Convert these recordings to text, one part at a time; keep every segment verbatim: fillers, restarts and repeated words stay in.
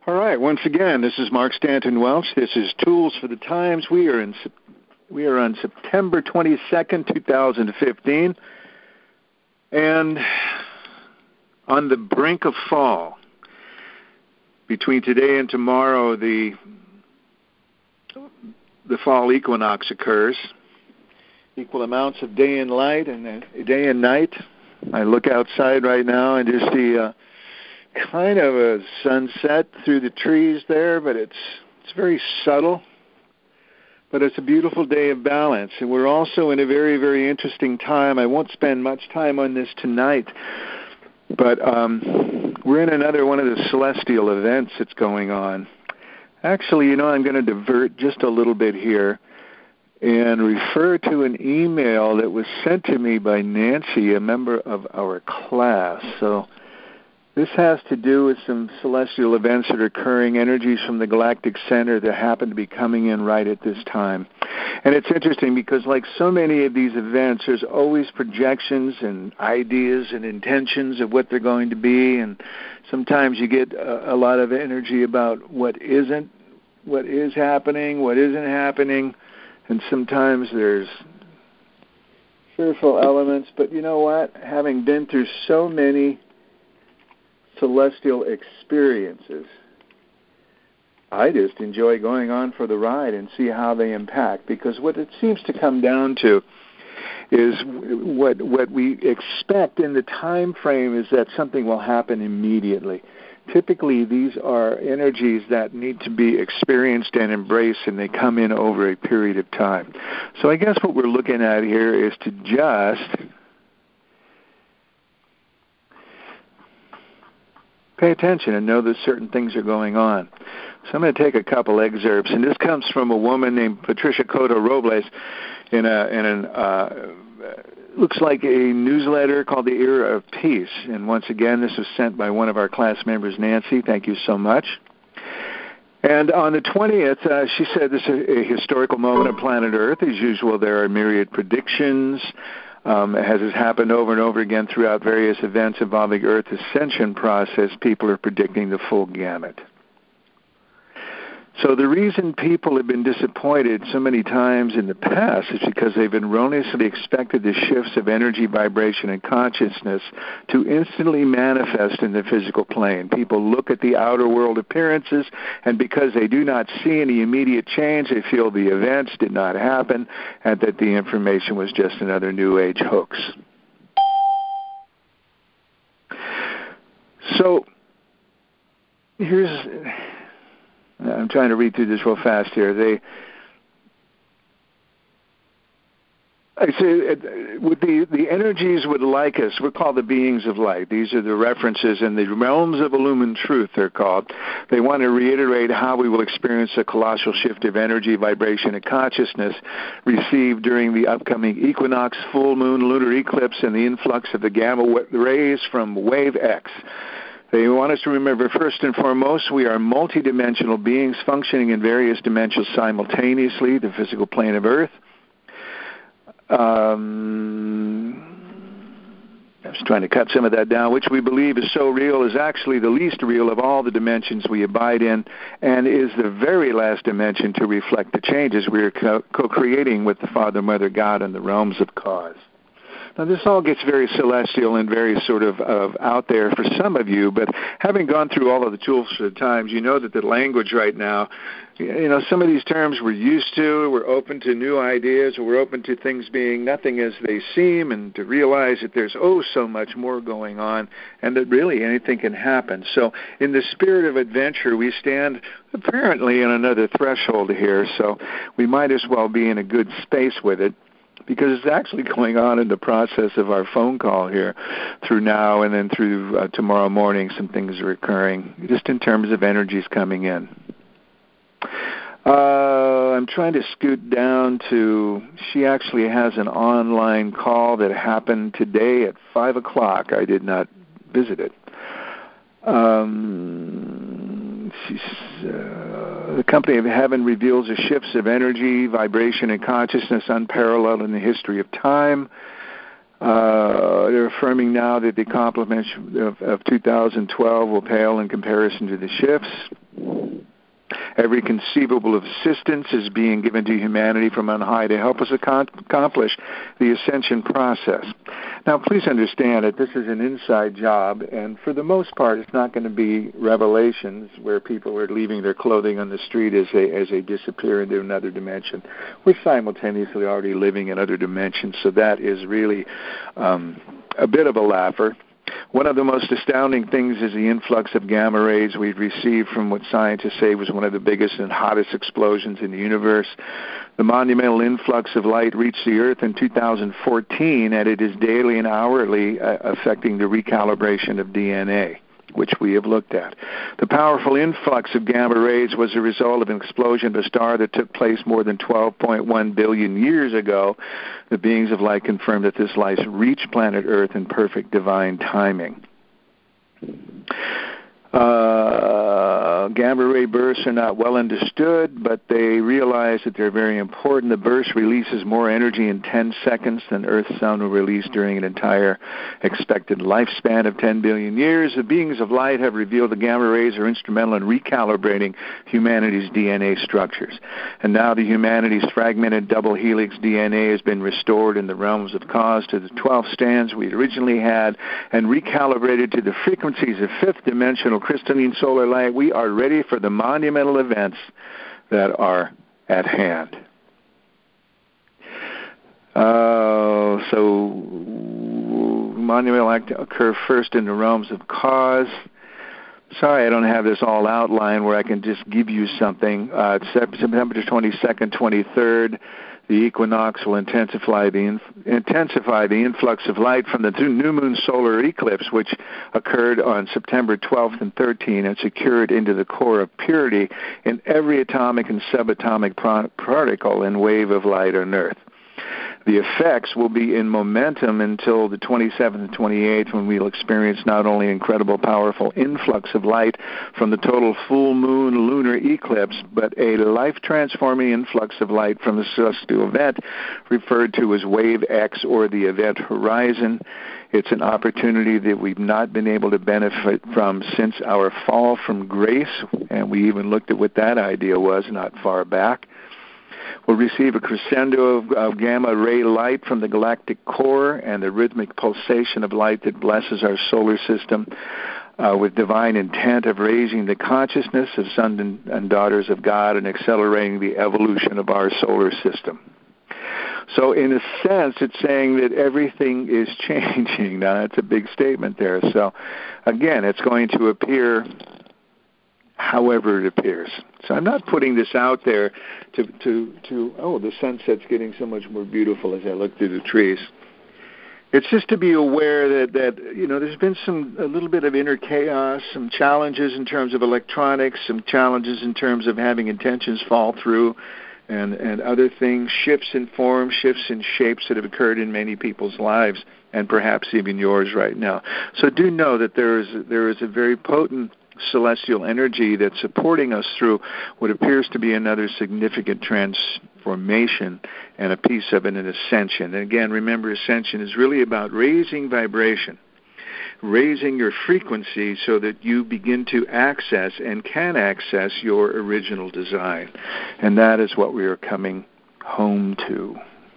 All right. Once again, this is Mark Stanton Welch. This is Tools for the Times. We are in we are on September twenty-second, two thousand fifteen, and on the brink of fall. Between today and tomorrow, the the fall equinox occurs. Equal amounts of day and light and uh, day and night. I look outside right now and just see uh, kind of a sunset through the trees there, but it's it's very subtle. But it's a beautiful day of balance, and we're also in a very, very interesting time. I won't spend much time on this tonight, but um, we're in another one of the celestial events that's going on. Actually, you know, I'm going to divert just a little bit here and refer to an email that was sent to me by Nancy, a member of our class. So this has to do with some celestial events that are occurring, energies from the galactic center that happen to be coming in right at this time. And it's interesting because like so many of these events, there's always projections and ideas and intentions of what they're going to be, and sometimes you get a, a lot of energy about what isn't, what is happening, what isn't happening. And sometimes there's fearful elements, but you know what? Having been through so many celestial experiences, I just enjoy going on for the ride and see how they impact, because what it seems to come down to is what what we expect in the time frame is that something will happen immediately. Typically, these are energies that need to be experienced and embraced, and they come in over a period of time. So I guess what we're looking at here is to just pay attention and know that certain things are going on. So I'm going to take a couple excerpts, and this comes from a woman named Patricia Cotto Robles in a in an uh, looks like a newsletter called The Era of Peace. And once again, this was sent by one of our class members, Nancy. Thank you so much. And on the twentieth, uh, she said this is a historical moment on planet Earth. As usual, there are myriad predictions. Um, as has happened over and over again throughout various events involving Earth's ascension process, people are predicting the full gamut. So the reason people have been disappointed so many times in the past is because they've erroneously expected the shifts of energy, vibration, and consciousness to instantly manifest in the physical plane. People look at the outer world appearances, and because they do not see any immediate change, they feel the events did not happen and that the information was just another New Age hoax. So here's... I'm trying to read through this real fast here. They, I say, with the, the energies would like us, we're called the beings of light. These are the references in the realms of illumined truth, they're called. They want to reiterate how we will experience a colossal shift of energy, vibration, and consciousness received during the upcoming equinox, full moon, lunar eclipse, and the influx of the gamma rays from wave X. They want us to remember, first and foremost, we are multidimensional beings functioning in various dimensions simultaneously, the physical plane of Earth. Um, I was trying to cut some of that down, which we believe is so real, is actually the least real of all the dimensions we abide in, and is the very last dimension to reflect the changes we are co- co-creating with the Father, Mother, God, and the realms of cause. Now, this all gets very celestial and very sort of, of out there for some of you, but having gone through all of the tools for the times, you know that the language right now, you know, some of these terms we're used to, we're open to new ideas, we're open to things being nothing as they seem, and to realize that there's, oh, so much more going on, and that really anything can happen. So in the spirit of adventure, we stand apparently in another threshold here, so we might as well be in a good space with it, because it's actually going on in the process of our phone call here through now and then through uh, tomorrow morning. Some things are occurring just in terms of energies coming in. Uh, I'm trying to scoot down to, she actually has an online call that happened today at five o'clock. I did not visit it. Um, she's, uh, the company of heaven reveals the shifts of energy, vibration, and consciousness unparalleled in the history of time. Uh, they're affirming now that the accomplishments of, of two thousand twelve will pale in comparison to the shifts. Every conceivable assistance is being given to humanity from on high to help us accomplish the ascension process. Now, please understand that this is an inside job, and for the most part, it's not going to be revelations where people are leaving their clothing on the street as they, as they disappear into another dimension. We're simultaneously already living in other dimensions, so that is really um, a bit of a laugher. One of the most astounding things is the influx of gamma rays we've received from what scientists say was one of the biggest and hottest explosions in the universe. The monumental influx of light reached the Earth in two thousand fourteen, and it is daily and hourly uh, affecting the recalibration of D N A, which we have looked at. The powerful influx of gamma rays was a result of an explosion of a star that took place more than twelve point one billion years ago. The beings of light confirmed that this light reached planet Earth in perfect divine timing. Uh, gamma ray bursts are not well understood, but they realize that they're very important. The burst releases more energy in ten seconds than Earth's sun will release during an entire expected lifespan of ten billion years. The beings of light have revealed the gamma rays are instrumental in recalibrating humanity's D N A structures. And now the humanity's fragmented double helix D N A has been restored in the realms of cause to the twelve stands we originally had and recalibrated to the frequencies of fifth dimensional crystalline solar light. We are ready for the monumental events that are at hand. Uh, so, monumental act occur first in the realms of cause. Sorry, I don't have this all outlined where I can just give you something. Uh, September twenty-second, twenty-third, the equinox will intensify the inf- intensify the influx of light from the new moon solar eclipse, which occurred on September twelfth and thirteenth, and secured into the core of purity in every atomic and subatomic pro- particle and wave of light on Earth. The effects will be in momentum until the twenty-seventh and twenty-eighth, when we'll experience not only incredible, powerful influx of light from the total full moon lunar eclipse, but a life-transforming influx of light from the celestial event referred to as Wave X, or the event horizon. It's an opportunity that we've not been able to benefit from since our fall from grace, and we even looked at what that idea was not far back. We'll receive a crescendo of, of gamma ray light from the galactic core and the rhythmic pulsation of light that blesses our solar system uh, with divine intent of raising the consciousness of sons and, and daughters of God and accelerating the evolution of our solar system. So in a sense, it's saying that everything is changing. Now, that's a big statement there. So, again, it's going to appear however it appears. So I'm not putting this out there to, to, to, oh, the sunset's getting so much more beautiful as I look through the trees. It's just to be aware that, that you know, there's been some a little bit of inner chaos, some challenges in terms of electronics, some challenges in terms of having intentions fall through, and, and other things, shifts in form, shifts in shapes that have occurred in many people's lives, and perhaps even yours right now. So do know that there is there is a very potent celestial energy that's supporting us through what appears to be another significant transformation, and a piece of it, an ascension. And again, remember, ascension is really about raising vibration, raising your frequency so that you begin to access and can access your original design. And that is what we are coming home to.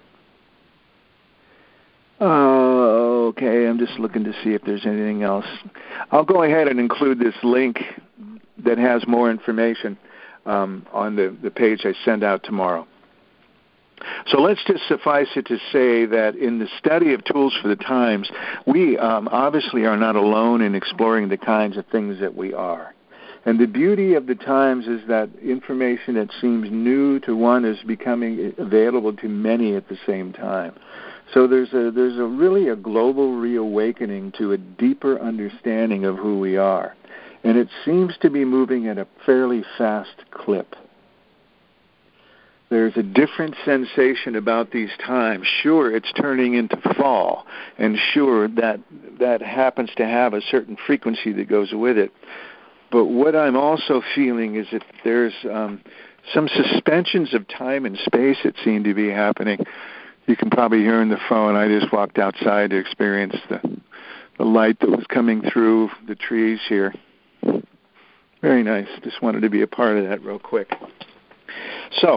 Oh, okay, I'm just looking to see if there's anything else. I'll go ahead and include this link that has more information um, on the, the page I send out tomorrow. So let's just suffice it to say that in the study of Tools for the Times, we um, obviously are not alone in exploring the kinds of things that we are. And the beauty of the times is that information that seems new to one is becoming available to many at the same time. So there's a there's a really a global reawakening to a deeper understanding of who we are. And it seems to be moving at a fairly fast clip. There's a different sensation about these times. Sure, it's turning into fall, and sure, that that happens to have a certain frequency that goes with it. But what I'm also feeling is that there's um, some suspensions of time and space that seem to be happening You can probably hear in the phone, I just walked outside to experience the, the light that was coming through the trees here. Very nice. Just wanted to be a part of that real quick. So,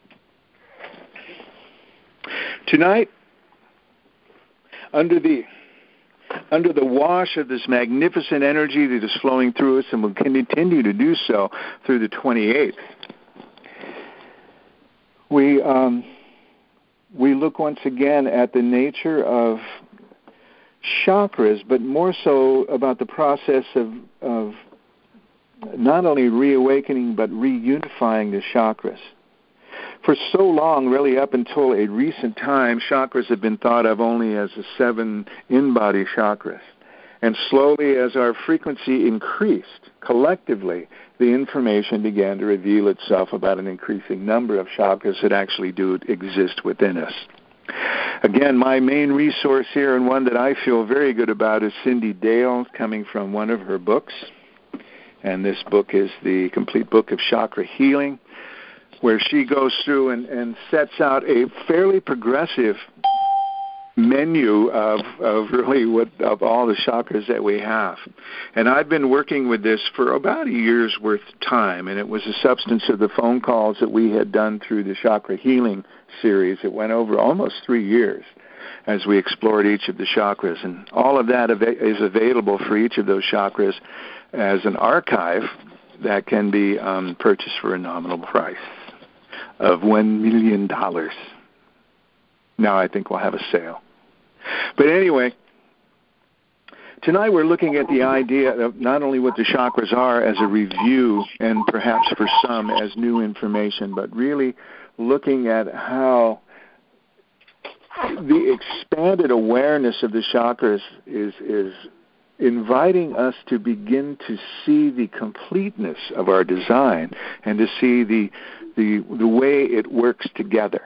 tonight, under the under the wash of this magnificent energy that is flowing through us and will continue to do so through the twenty-eighth, we um, we look once again at the nature of chakras, but more so about the process of, of not only reawakening but reunifying the chakras. For so long, really up until a recent time, chakras have been thought of only as the seven in-body chakras. And slowly, as our frequency increased, collectively, the information began to reveal itself about an increasing number of chakras that actually do exist within us. Again, my main resource here, and one that I feel very good about, is Cindy Dale, coming from one of her books. And this book is the Complete Book of Chakra Healing, where she goes through and, and sets out a fairly progressive menu of, of really what of all the chakras that we have. And I've been working with this for about a year's worth of time, and it was the substance of the phone calls that we had done through the Chakra Healing series. It went over almost three years as we explored each of the chakras. And all of that is available for each of those chakras as an archive that can be um, purchased for a nominal price of one million dollars. Now I think we'll have a sale. But anyway, tonight we're looking at the idea of not only what the chakras are as a review, and perhaps for some as new information, but really looking at how the expanded awareness of the chakras is is inviting us to begin to see the completeness of our design and to see the the the way it works together.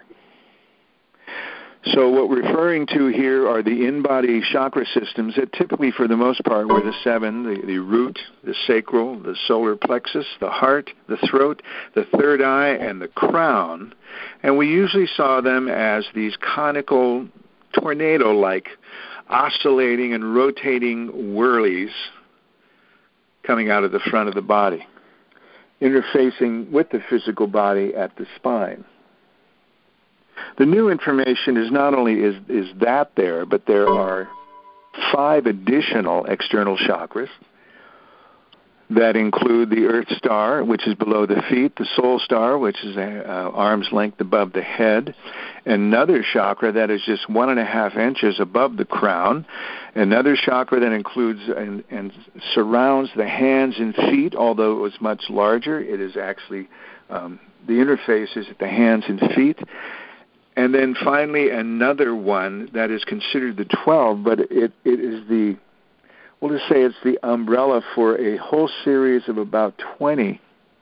So what we're referring to here are the in-body chakra systems that typically, for the most part, were the seven: the, the root, the sacral, the solar plexus, the heart, the throat, the third eye, and the crown. And we usually saw them as these conical, tornado-like, oscillating and rotating whirlies coming out of the front of the body, interfacing with the physical body at the spine. The new information is not only is, is that there, but there are five additional external chakras that include the Earth Star, which is below the feet, the Soul Star, which is a, uh, arm's length above the head, another chakra that is just one and a half inches above the crown, another chakra that includes and, and surrounds the hands and feet, although it was much larger. It is actually, um, the interface is at the hands and feet. And then finally another one that is considered the twelve, but it, it is the, we'll just say it's the umbrella for a whole series of about twenty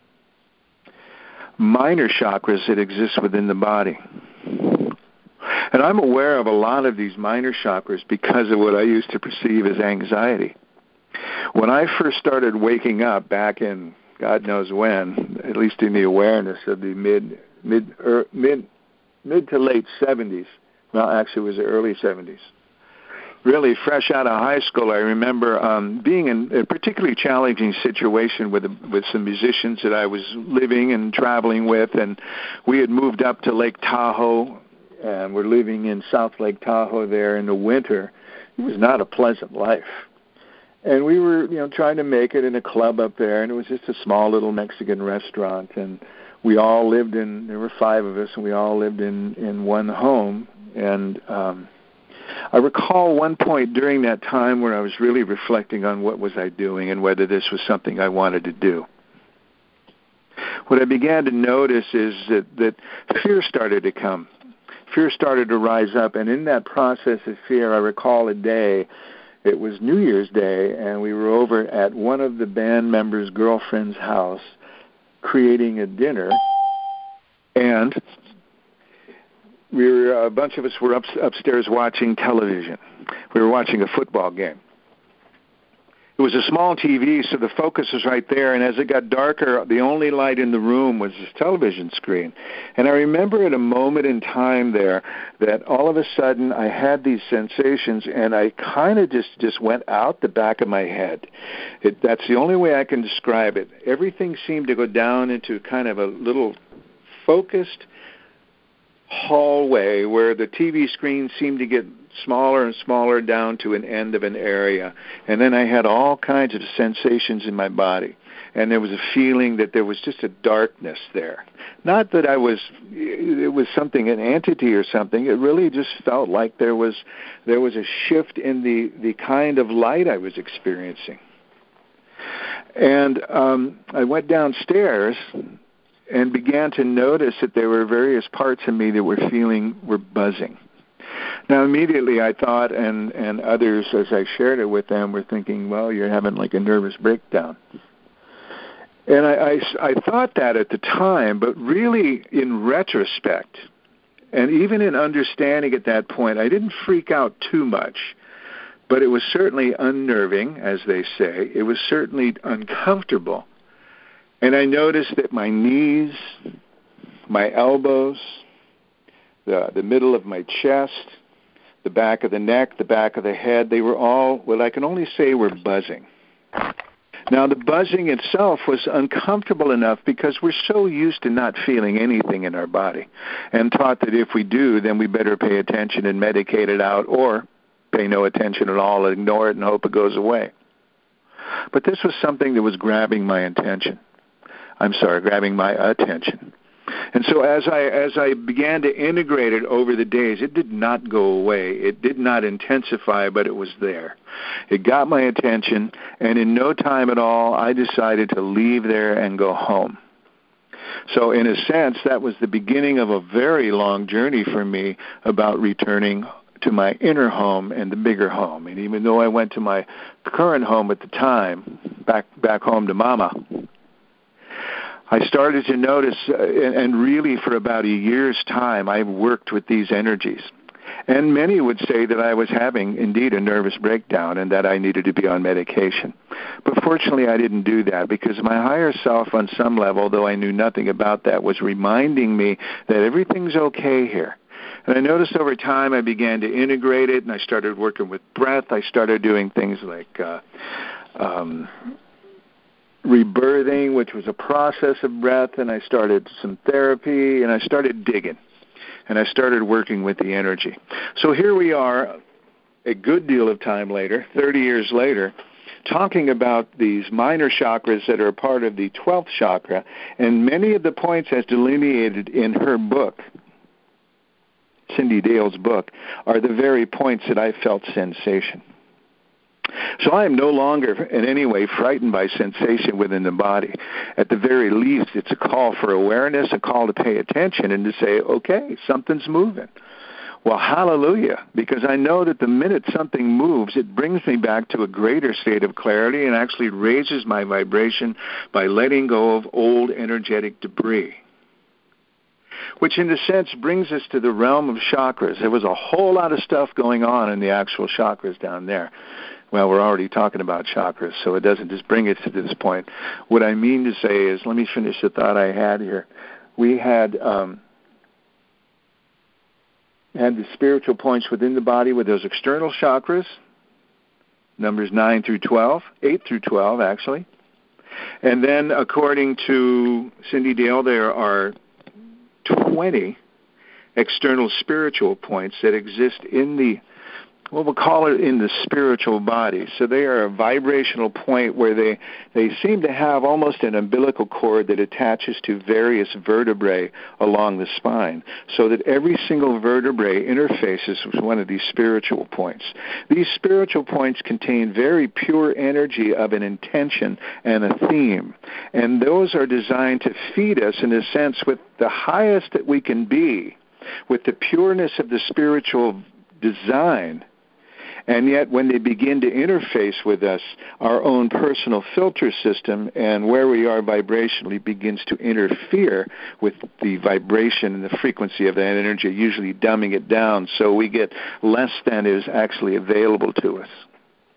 minor chakras that exist within the body. And I'm aware of a lot of these minor chakras because of what I used to perceive as anxiety. When I first started waking up back in God knows when, at least in the awareness of the mid, mid, er, mid, mid to late seventies, well, actually it was the early seventies, really fresh out of high school, I remember um, being in a particularly challenging situation with with some musicians that I was living and traveling with, and we had moved up to Lake Tahoe, and we're living in South Lake Tahoe there in the winter. It was not a pleasant life. And we were, you know, trying to make it in a club up there, and it was just a small little Mexican restaurant, and we all lived in, there were five of us, and we all lived in, in one home. And um, I recall one point during that time where I was really reflecting on what was I doing and whether this was something I wanted to do. What I began to notice is that, that fear started to come. Fear started to rise up, and in that process of fear, I recall a day, it was New Year's Day, and we were over at one of the band members' girlfriend's house creating a dinner, and we were, a bunch of us were up, upstairs watching television. We were watching a football game. It was a small T V, so the focus was right there, and as it got darker, the only light in the room was this television screen. And I remember at a moment in time there that all of a sudden I had these sensations, and I kind of just, just went out the back of my head. It, that's the only way I can describe it. Everything seemed to go down into kind of a little focused hallway where the T V screen seemed to get smaller and smaller down to an end of an area. And then I had all kinds of sensations in my body. And there was a feeling that there was just a darkness there. Not that I was, it was something, an entity or something. It really just felt like there was there was a shift in the, the kind of light I was experiencing. And um, I went downstairs and began to notice that there were various parts of me that were feeling, were buzzing. Now, immediately I thought, and, and others, as I shared it with them, were thinking, well, you're having like a nervous breakdown. And I, I, I thought that at the time, but really in retrospect, and even in understanding at that point, I didn't freak out too much, but it was certainly unnerving, as they say. It was certainly uncomfortable. And I noticed that my knees, my elbows, the, the middle of my chest, the back of the neck, the back of the head, they were all, what I can only say were buzzing. Now, the buzzing itself was uncomfortable enough because we're so used to not feeling anything in our body and taught that if we do, then we better pay attention and medicate it out or pay no attention at all, ignore it and hope it goes away. But this was something that was grabbing my attention. I'm sorry, grabbing my attention. And so as I as I began to integrate it over the days, it did not go away. It did not intensify, but it was there. It got my attention, and in no time at all, I decided to leave there and go home. So in a sense, that was the beginning of a very long journey for me about returning to my inner home and the bigger home. And even though I went to my current home at the time, back back home to Mama, I started to notice, uh, and, and really for about a year's time, I worked with these energies. And many would say that I was having, indeed, a nervous breakdown and that I needed to be on medication. But fortunately, I didn't do that because my higher self, on some level, though I knew nothing about that, was reminding me that everything's okay here. And I noticed over time I began to integrate it, and I started working with breath. I started doing things like uh, um, rebirthing, which was a process of breath, and I started some therapy, and I started digging, and I started working with the energy. So here we are, a good deal of time later, thirty years later, talking about these minor chakras that are part of the twelfth chakra, and many of the points as delineated in her book, Cyndi Dale's book, are the very points that I felt sensation. So I am no longer in any way frightened by sensation within the body. At the very least, it's a call for awareness, a call to pay attention and to say, okay, something's moving. Well, hallelujah, because I know that the minute something moves, it brings me back to a greater state of clarity and actually raises my vibration by letting go of old energetic debris, which in a sense brings us to the realm of chakras. There was a whole lot of stuff going on in the actual chakras down there. Well, we're already talking about chakras, so it doesn't just bring us to this point. What I mean to say is, let me finish the thought I had here. We had um, had the spiritual points within the body with those external chakras, numbers nine through twelve, eight through twelve, actually. And then, according to Cyndi Dale, there are twenty external spiritual points that exist in the, well, we'll call it in the spiritual body. So they are a vibrational point where they, they seem to have almost an umbilical cord that attaches to various vertebrae along the spine, so that every single vertebrae interfaces with one of these spiritual points. These spiritual points contain very pure energy of an intention and a theme, and those are designed to feed us, in a sense, with the highest that we can be, with the pureness of the spiritual design. And yet when they begin to interface with us, our own personal filter system and where we are vibrationally begins to interfere with the vibration and the frequency of that energy, usually dumbing it down so we get less than is actually available to us.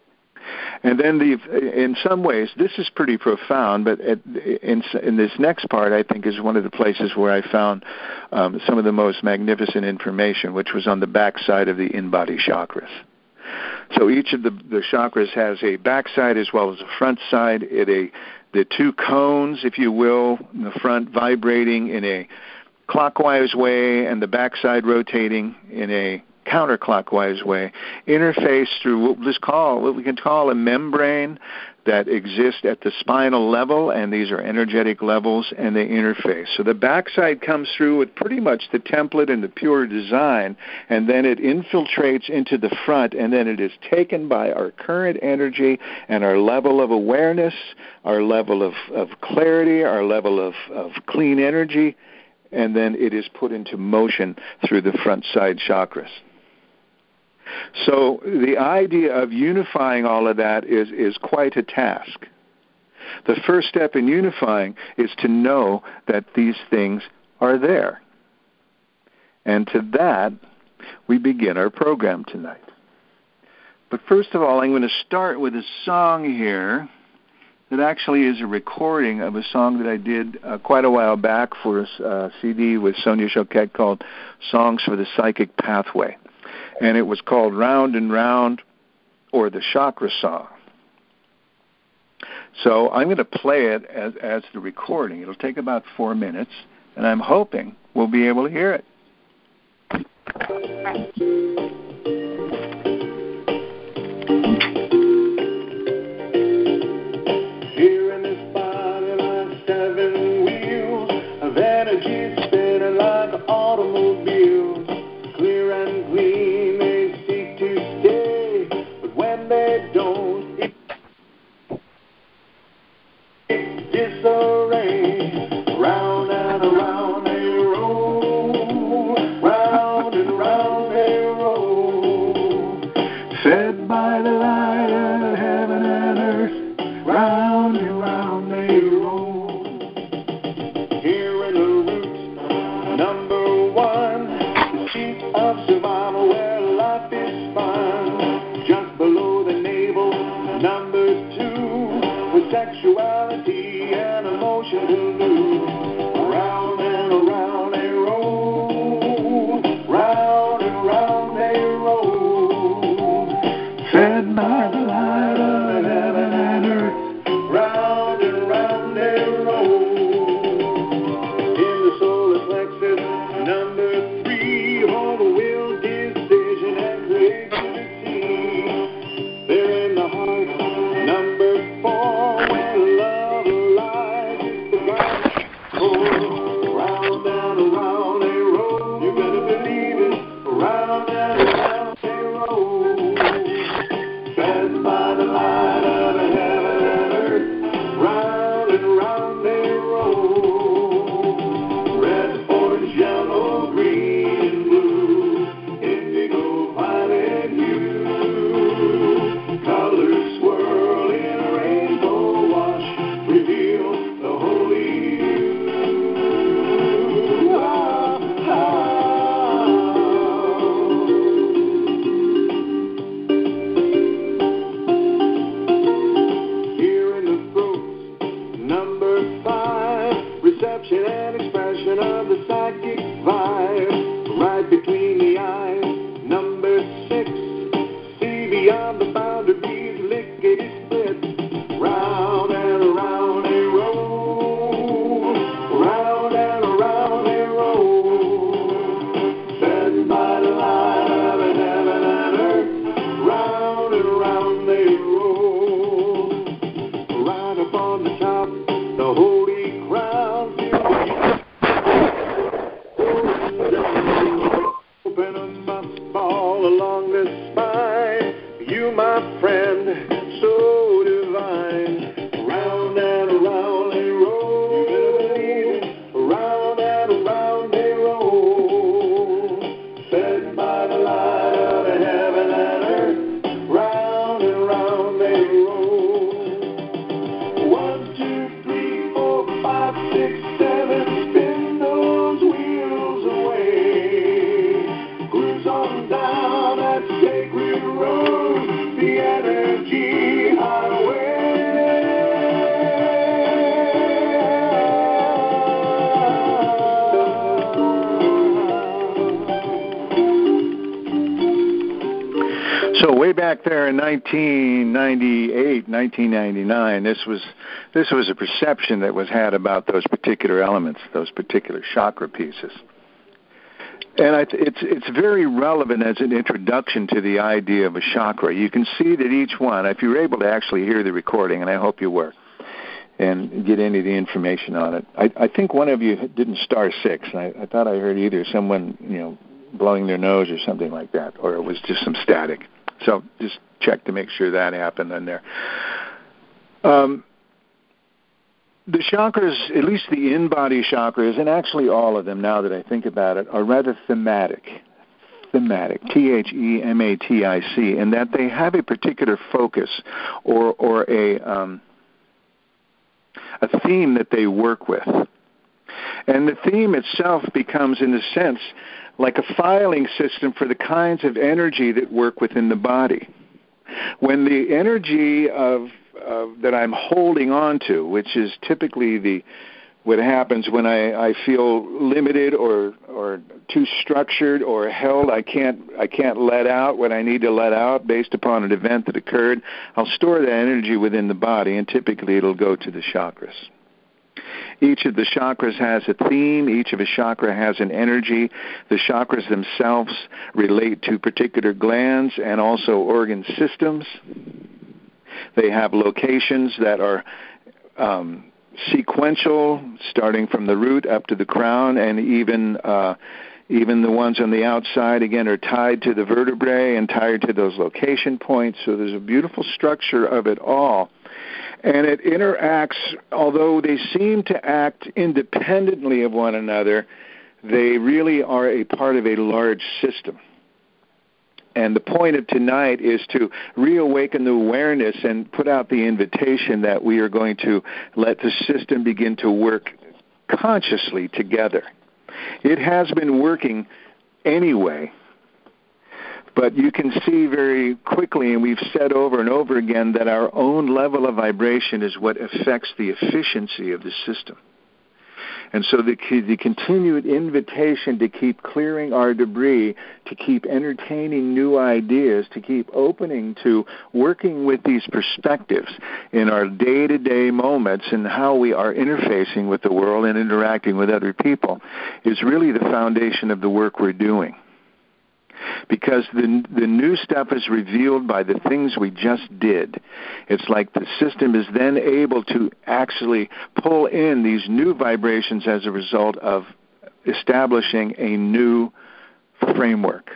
And then the, in some ways, this is pretty profound, but at, in, in this next part, I think, is one of the places where I found um, some of the most magnificent information, which was on the backside of the in-body chakras. So each of the, the chakras has a backside as well as a front side. It a the two cones, if you will, in the front vibrating in a clockwise way and the backside rotating in a counterclockwise way, interface through what, let's call, what we can call a membrane that exists at the spinal level, and these are energetic levels, and they interface. So the backside comes through with pretty much the template and the pure design, and then it infiltrates into the front, and then it is taken by our current energy and our level of awareness, our level of, of clarity, our level of, of clean energy, and then it is put into motion through the front side chakras. So the idea of unifying all of that is, is quite a task. The first step in unifying is to know that these things are there. And to that, we begin our program tonight. But first of all, I'm going to start with a song here that actually is a recording of a song that I did uh, quite a while back for a uh, C D with Sonia Choquette called Songs for the Psychic Pathway. And it was called Round and Round, or the Chakra Song. So I'm going to play it as, as the recording. It'll take about four minutes, and I'm hoping we'll be able to hear it. Here in this body like seven wheels of energy spinning like an automobile, clear and clean, they seek to stay, but when they don't, it, it's disarray. Round and around they roll, round and round they roll, fed by the light of heaven and earth, round and round they roll. Here in the root, number one, the seat of survival where life is fun. Just below the navel, number two, with sexuality and emotion to lose. Round and around they roll, round and round they roll, fed by the light of heaven and earth, round and round they roll. In the solar plexus, number three, hold the will, decision, and creativity. They're in the heart, number four, where love lies, it's the God. Oh, round and around they roll, you better believe it, round and around they roll, fed by the light of heaven and earth, round and round they roll. Red, orange, yellow, green, and blue, indigo, violet hue, colors swirl in a rainbow wash, reveal the holy you. Ah, ah. Here in the throat, number five, way back there in nineteen ninety-eight, nineteen ninety-nine, this was this was a perception that was had about those particular elements, those particular chakra pieces. And I, it's it's very relevant as an introduction to the idea of a chakra. You can see that each one, if you were able to actually hear the recording, and I hope you were, and get any of the information on it. I, I think one of you didn't star six, and I, I thought I heard either someone, you know, blowing their nose or something like that, or it was just some static. So just check to make sure that happened in there. Um, the chakras, at least the in-body chakras, and actually all of them, now that I think about it, are rather thematic. Thematic, T H E M A T I C, in that they have a particular focus or or a um, a theme that they work with. And the theme itself becomes, in a sense, like a filing system for the kinds of energy that work within the body. When the energy of, of that I'm holding on to, which is typically the what happens when I, I feel limited or or too structured or held, I can't I can't let out what I need to let out based upon an event that occurred, I'll store that energy within the body, and typically it'll go to the chakras. Each of the chakras has a theme. Each of a chakra has an energy. The chakras themselves relate to particular glands and also organ systems. They have locations that are um, sequential, starting from the root up to the crown, and even uh, even the ones on the outside, again, are tied to the vertebrae and tied to those location points. So there's a beautiful structure of it all. And it interacts, although they seem to act independently of one another, they really are a part of a large system. And the point of tonight is to reawaken the awareness and put out the invitation that we are going to let the system begin to work consciously together. It has been working anyway, but you can see very quickly, and we've said over and over again, that our own level of vibration is what affects the efficiency of the system. And so the, the continued invitation to keep clearing our debris, to keep entertaining new ideas, to keep opening to working with these perspectives in our day-to-day moments and how we are interfacing with the world and interacting with other people is really the foundation of the work we're doing. Because the the new stuff is revealed by the things we just did. It's like the system is then able to actually pull in these new vibrations as a result of establishing a new framework.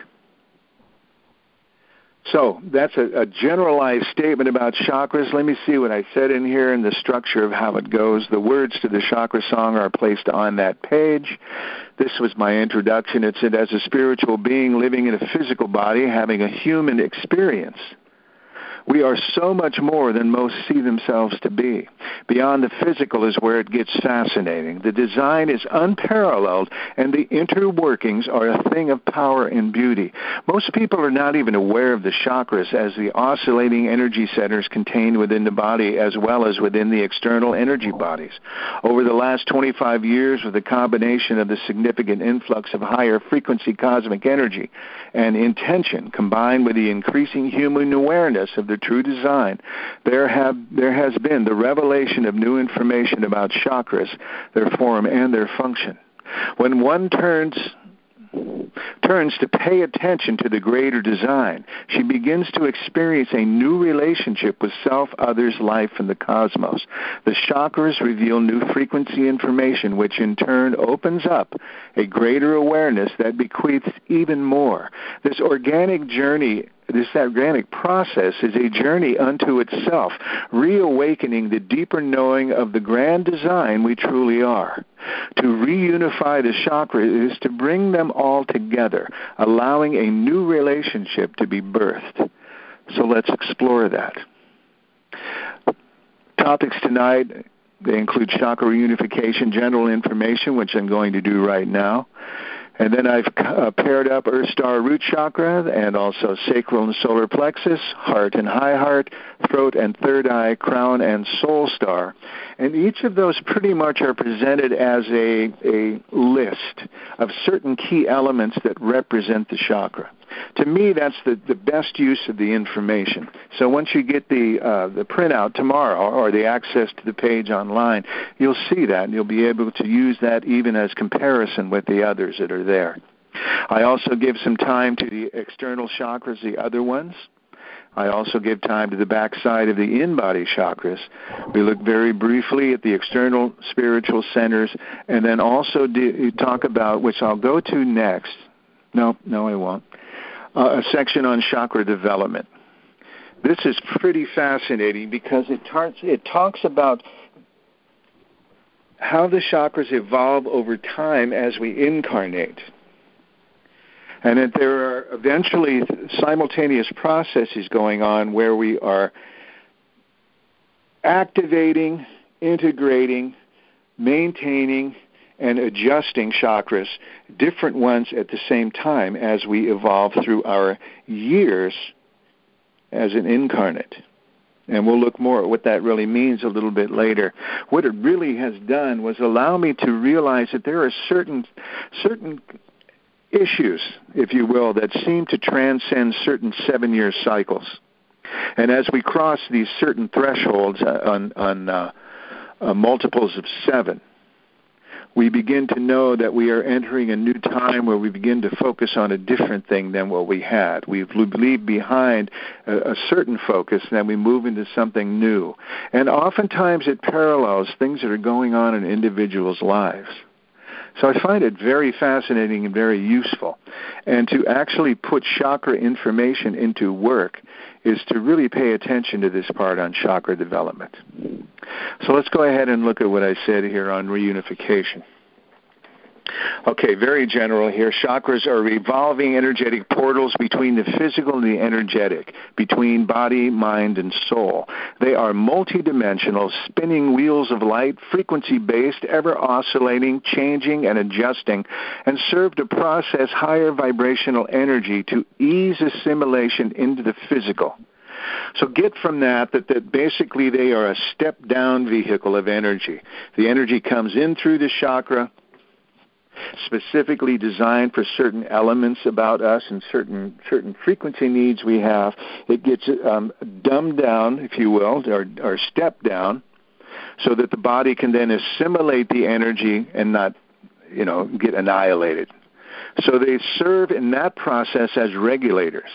So that's a, a generalized statement about chakras. Let me see what I said in here and the structure of how it goes. The words to the chakra song are placed on that page. This was my introduction. It said, as a spiritual being living in a physical body, having a human experience, we are so much more than most see themselves to be. Beyond the physical is where it gets fascinating. The design is unparalleled, and the interworkings are a thing of power and beauty. Most people are not even aware of the chakras as the oscillating energy centers contained within the body as well as within the external energy bodies. Over the last twenty-five years, with a combination of the significant influx of higher frequency cosmic energy and intention combined with the increasing human awareness of the true design, there have there has been the revelation of new information about chakras, their form, and their function. When one turns turns to pay attention to the greater design, she begins to experience a new relationship with self, others, life, and the cosmos. The chakras reveal new frequency information, which in turn opens up a greater awareness that bequeaths even more. This organic journey This organic process is a journey unto itself, reawakening the deeper knowing of the grand design we truly are. To reunify the chakras is to bring them all together, allowing a new relationship to be birthed. So let's explore that. Topics tonight, they include chakra reunification, general information, which I'm going to do right now. And then I've uh, paired up Earth Star Root Chakra and also Sacral and Solar Plexus, Heart and High Heart, Throat and Third Eye, Crown and Soul Star. And each of those pretty much are presented as a, a list of certain key elements that represent the chakra. To me, that's the, the best use of the information. So once you get the uh, the printout tomorrow or the access to the page online, you'll see that, and you'll be able to use that even as comparison with the others that are there. I also give some time to the external chakras, the other ones. I also give time to the backside of the in-body chakras. We look very briefly at the external spiritual centers, and then also do, talk about, which I'll go to next. No, no, I won't. Uh, a section on chakra development. This is pretty fascinating because it, tar- it talks about how the chakras evolve over time as we incarnate. And that there are eventually simultaneous processes going on where we are activating, integrating, maintaining, and adjusting chakras, different ones at the same time as we evolve through our years as an incarnate. And we'll look more at what that really means a little bit later. What it really has done was allow me to realize that there are certain certain issues, if you will, that seem to transcend certain seven-year cycles. And as we cross these certain thresholds on, on uh, uh, multiples of seven, we begin to know that we are entering a new time where we begin to focus on a different thing than what we had. We leave behind a, a certain focus, and then we move into something new. And oftentimes it parallels things that are going on in individuals' lives. So I find it very fascinating and very useful. And to actually put chakra information into work is to really pay attention to this part on chakra development. So let's go ahead and look at what I said here on reunification. Okay, very general here. Chakras are revolving energetic portals between the physical and the energetic, between body, mind, and soul. They are multidimensional, spinning wheels of light, frequency-based, ever oscillating, changing, and adjusting, and serve to process higher vibrational energy to ease assimilation into the physical. So get from that, that that basically they are a step-down vehicle of energy. The energy comes in through the chakra, specifically designed for certain elements about us and certain certain frequency needs we have. It gets um, dumbed down, if you will, or, or stepped down, so that the body can then assimilate the energy and not, you know, get annihilated. So they serve in that process as regulators.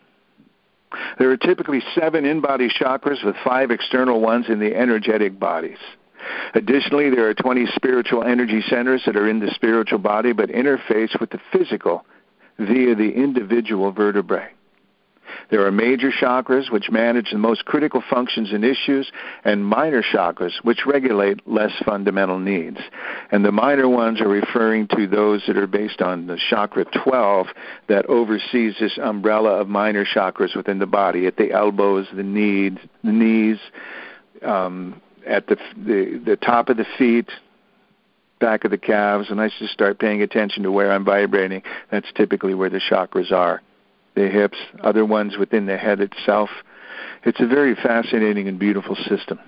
There are typically seven in-body chakras with five external ones in the energetic bodies. Additionally, there are twenty spiritual energy centers that are in the spiritual body but interface with the physical via the individual vertebrae. There are major chakras which manage the most critical functions and issues, and minor chakras which regulate less fundamental needs. And the minor ones are referring to those that are based on the chakra twelve that oversees this umbrella of minor chakras within the body, at the elbows, the knees, the knees, um, at the, the the top of the feet, back of the calves, and I just start paying attention to where I'm vibrating. That's typically where the chakras are. The hips, other ones within the head itself. It's a very fascinating and beautiful system.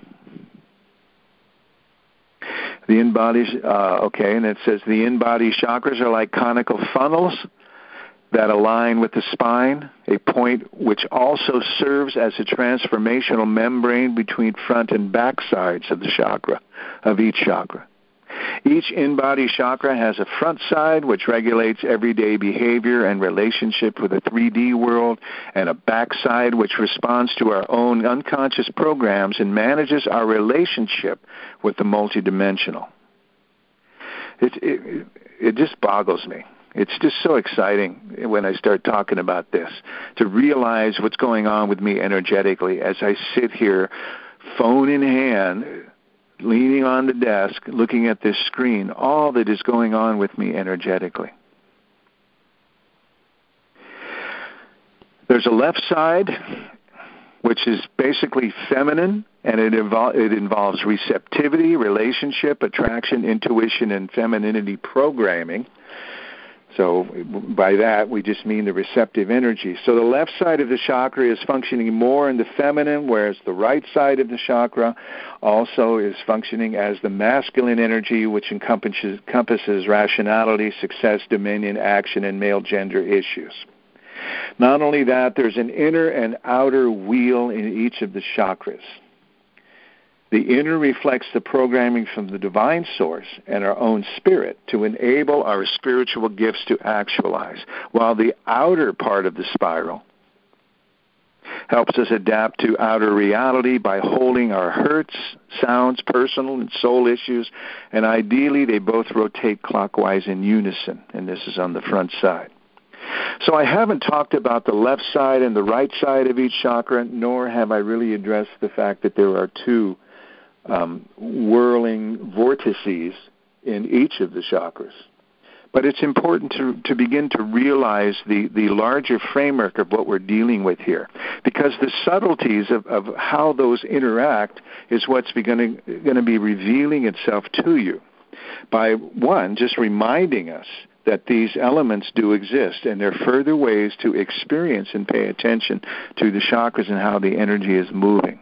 The in-body, uh, okay, and it says the in-body chakras are like conical funnels that align with the spine, a point which also serves as a transformational membrane between front and back sides of the chakra, of each chakra. Each in-body chakra has a front side which regulates everyday behavior and relationship with the three D world, and a back side which responds to our own unconscious programs and manages our relationship with the multidimensional. It, it, it just boggles me. It's just so exciting when I start talking about this, to realize what's going on with me energetically as I sit here, phone in hand, leaning on the desk, looking at this screen, all that is going on with me energetically. There's a left side, which is basically feminine, and it, invol- it involves receptivity, relationship, attraction, intuition, and femininity programming. So by that, we just mean the receptive energy. So the left side of the chakra is functioning more in the feminine, whereas the right side of the chakra also is functioning as the masculine energy, which encompasses, encompasses rationality, success, dominion, action, and male gender issues. Not only that, there's an inner and outer wheel in each of the chakras. The inner reflects the programming from the divine source and our own spirit to enable our spiritual gifts to actualize, while the outer part of the spiral helps us adapt to outer reality by holding our hurts, sounds, personal and soul issues, and ideally they both rotate clockwise in unison, and this is on the front side. So I haven't talked about the left side and the right side of each chakra, nor have I really addressed the fact that there are two um, whirling vortices in each of the chakras. But it's important to, to begin to realize the, the larger framework of what we're dealing with here, because the subtleties of, of how those interact is what's going to be revealing itself to you by, one, just reminding us that these elements do exist, and there are further ways to experience and pay attention to the chakras and how the energy is moving.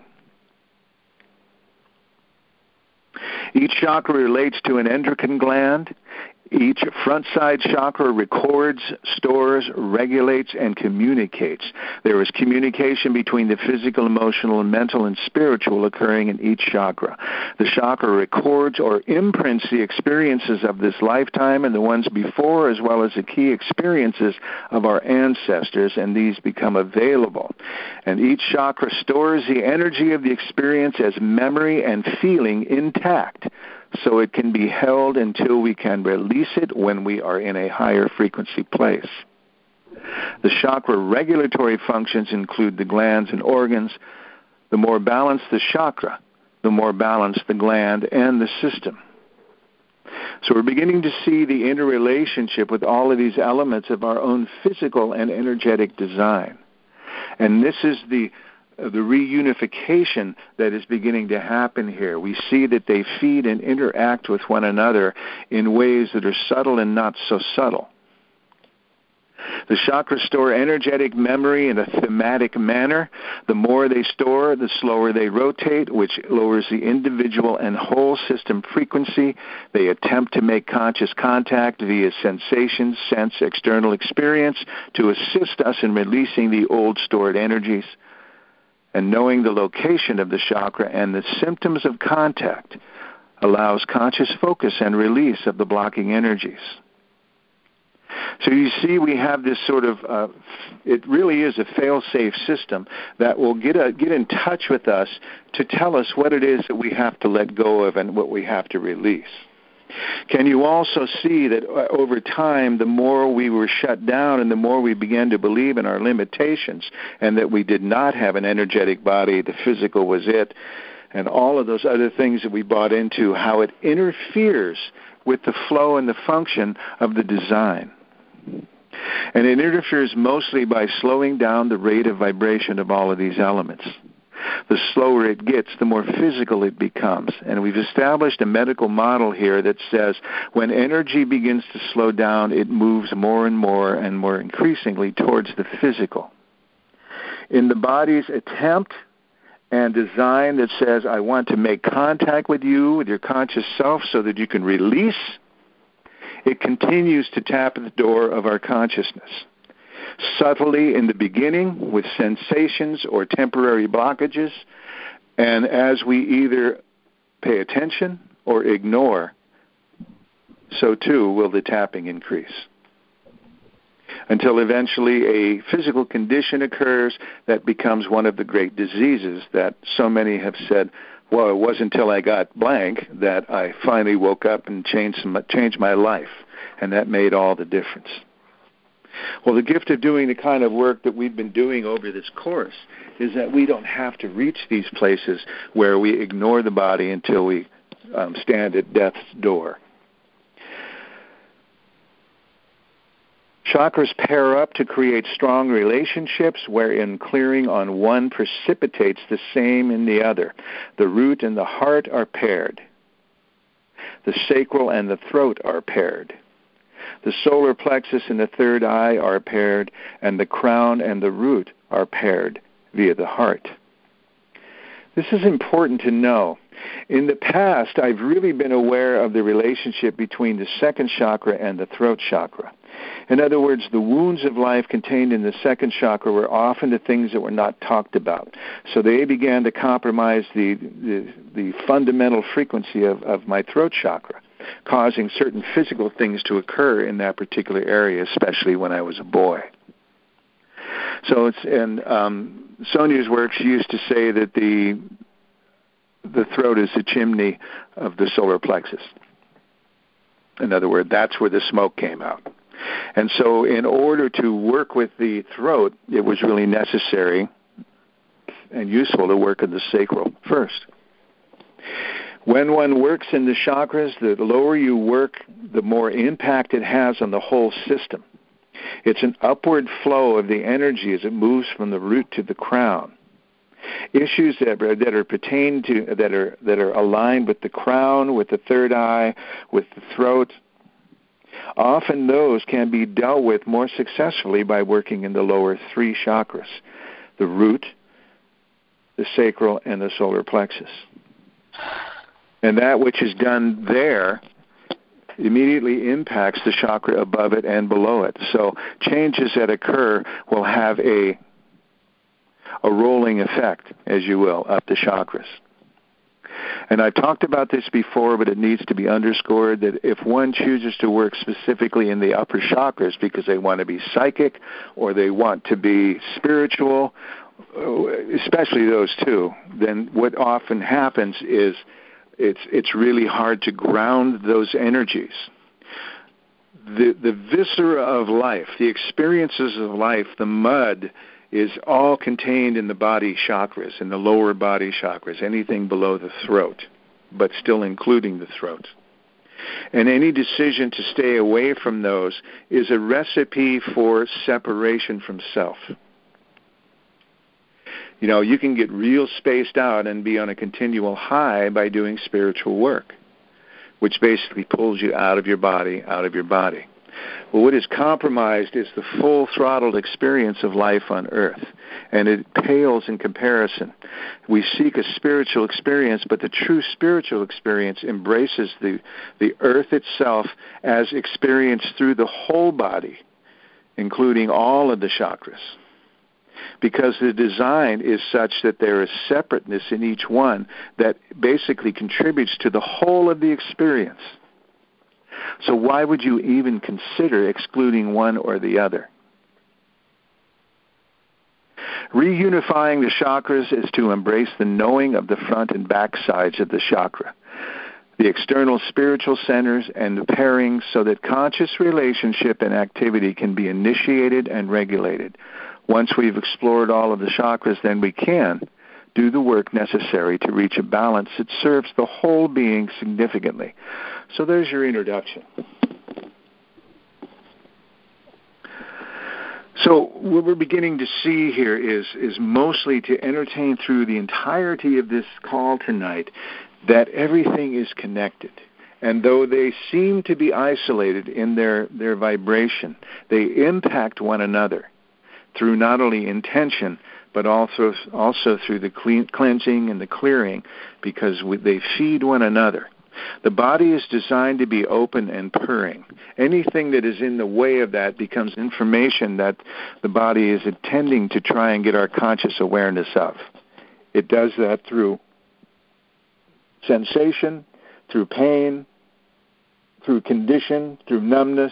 Each chakra relates to an endocrine gland. Each front side chakra records, stores, regulates, and communicates. There is communication between the physical, emotional, and mental and spiritual occurring in each chakra. The chakra records or imprints the experiences of this lifetime and the ones before, as well as the key experiences of our ancestors, and these become available. And each chakra stores the energy of the experience as memory and feeling intact, so it can be held until we can release it when we are in a higher frequency place. The chakra regulatory functions include the glands and organs. The more balanced the chakra, the more balanced the gland and the system. So we're beginning to see the interrelationship with all of these elements of our own physical and energetic design. And this is the the reunification that is beginning to happen here. We see that they feed and interact with one another in ways that are subtle and not so subtle. The chakras store energetic memory in a thematic manner. The more they store, the slower they rotate, which lowers the individual and whole system frequency. They attempt to make conscious contact via sensation, sense, external experience to assist us in releasing the old stored energies. And knowing the location of the chakra and the symptoms of contact allows conscious focus and release of the blocking energies. So you see, we have this sort of, uh, it really is a fail-safe system that will get a, get in touch with us to tell us what it is that we have to let go of and what we have to release. Can you also see that over time, the more we were shut down and the more we began to believe in our limitations and that we did not have an energetic body, the physical was it, and all of those other things that we bought into, how it interferes with the flow and the function of the design. And it interferes mostly by slowing down the rate of vibration of all of these elements. The slower it gets, the more physical it becomes. And we've established a medical model here that says when energy begins to slow down, it moves more and more and more increasingly towards the physical. In the body's attempt and design that says, I want to make contact with you, with your conscious self, so that you can release, it continues to tap at the door of our consciousness. Subtly in the beginning with sensations or temporary blockages, and as we either pay attention or ignore, so too will the tapping increase. Until eventually a physical condition occurs that becomes one of the great diseases that so many have said, well, it wasn't until I got blank that I finally woke up and changed, some, changed my life, and that made all the difference. Well, the gift of doing the kind of work that we've been doing over this course is that we don't have to reach these places where we ignore the body until we um, stand at death's door. Chakras pair up to create strong relationships wherein clearing on one precipitates the same in the other. The root and the heart are paired. The sacral and the throat are paired. The solar plexus and the third eye are paired, and the crown and the root are paired via the heart. This is important to know In the past, I've really been aware of the relationship between the second chakra and the throat chakra. In other words, the wounds of life contained in the second chakra were often the things that were not talked about. So they began to compromise the the, the fundamental frequency of, of my throat chakra, causing certain physical things to occur in that particular area, especially when I was a boy. So it's and um, Sonia's work, she used to say that the the throat is the chimney of the solar plexus. In other words, that's where the smoke came out. And so in order to work with the throat, it was really necessary and useful to work in the sacral first. When one works in the chakras, the lower you work, the more impact it has on the whole system. It's an upward flow of the energy as it moves from the root to the crown. Issues that are, that are pertain to that are that are aligned with the crown, with the third eye, with the throat, often those can be dealt with more successfully by working in the lower three chakras: the root, the sacral, and the solar plexus. And that which is done there immediately impacts the chakra above it and below it. So changes that occur will have a a rolling effect, as you will, up the chakras. And I've talked about this before, but it needs to be underscored that if one chooses to work specifically in the upper chakras because they want to be psychic or they want to be spiritual, especially those two, then what often happens is it's it's really hard to ground those energies. The the viscera of life, the experiences of life, the mud, is all contained in the body chakras, in the lower body chakras, anything below the throat, but still including the throat. And any decision to stay away from those is a recipe for separation from self. You know, you can get real spaced out and be on a continual high by doing spiritual work, which basically pulls you out of your body, out of your body. Well, what is compromised is the full-throttled experience of life on earth, and it pales in comparison. We seek a spiritual experience, but the true spiritual experience embraces the, the earth itself as experienced through the whole body, including all of the chakras, because the design is such that there is separateness in each one that basically contributes to the whole of the experience. So why would you even consider excluding one or the other? Reunifying the chakras is to embrace the knowing of the front and back sides of the chakra, the external spiritual centers and the pairings, so that conscious relationship and activity can be initiated and regulated. Once we've explored all of the chakras, then we can do the work necessary to reach a balance that serves the whole being significantly. So there's your introduction. So what we're beginning to see here is, is mostly to entertain through the entirety of this call tonight that everything is connected. And though they seem to be isolated in their, their vibration, they impact one another through not only intention, but also also through the clean, cleansing and the clearing, because we, they feed one another. The body is designed to be open and purring. Anything that is in the way of that becomes information that the body is intending to try and get our conscious awareness of. It does that through sensation, through pain, through condition, through numbness.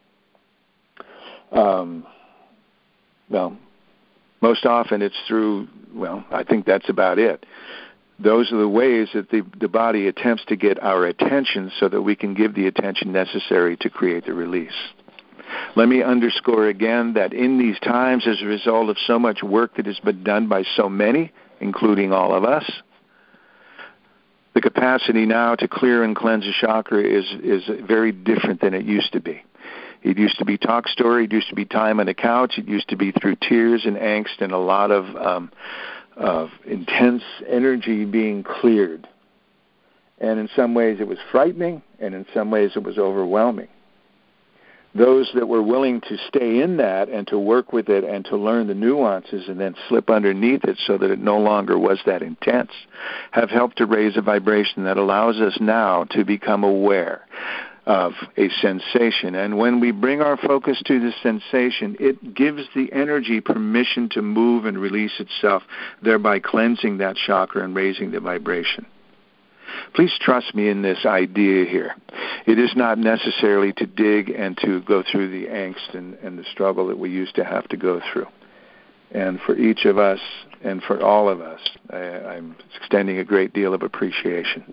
Um, well, most often it's through, well, I think that's about it. Those are the ways that the, the body attempts to get our attention so that we can give the attention necessary to create the release. Let me underscore again that in these times, as a result of so much work that has been done by so many, including all of us, the capacity now to clear and cleanse a chakra is, is very different than it used to be. It used to be talk story. It used to be time on the couch. It used to be through tears and angst and a lot of um, of intense energy being cleared. And in some ways it was frightening, and in some ways it was overwhelming. those that were willing to stay in that and to work with it and to learn the nuances and then slip underneath it so that it no longer was that intense, have helped to raise a vibration that allows us now to become aware of a sensation. And when we bring our focus to the sensation, it gives the energy permission to move and release itself, thereby cleansing that chakra and raising the vibration. Please trust me in this idea here. It is not necessarily to dig and to go through the angst and, and the struggle that we used to have to go through. And for each of us and for all of us, I, I'm extending a great deal of appreciation.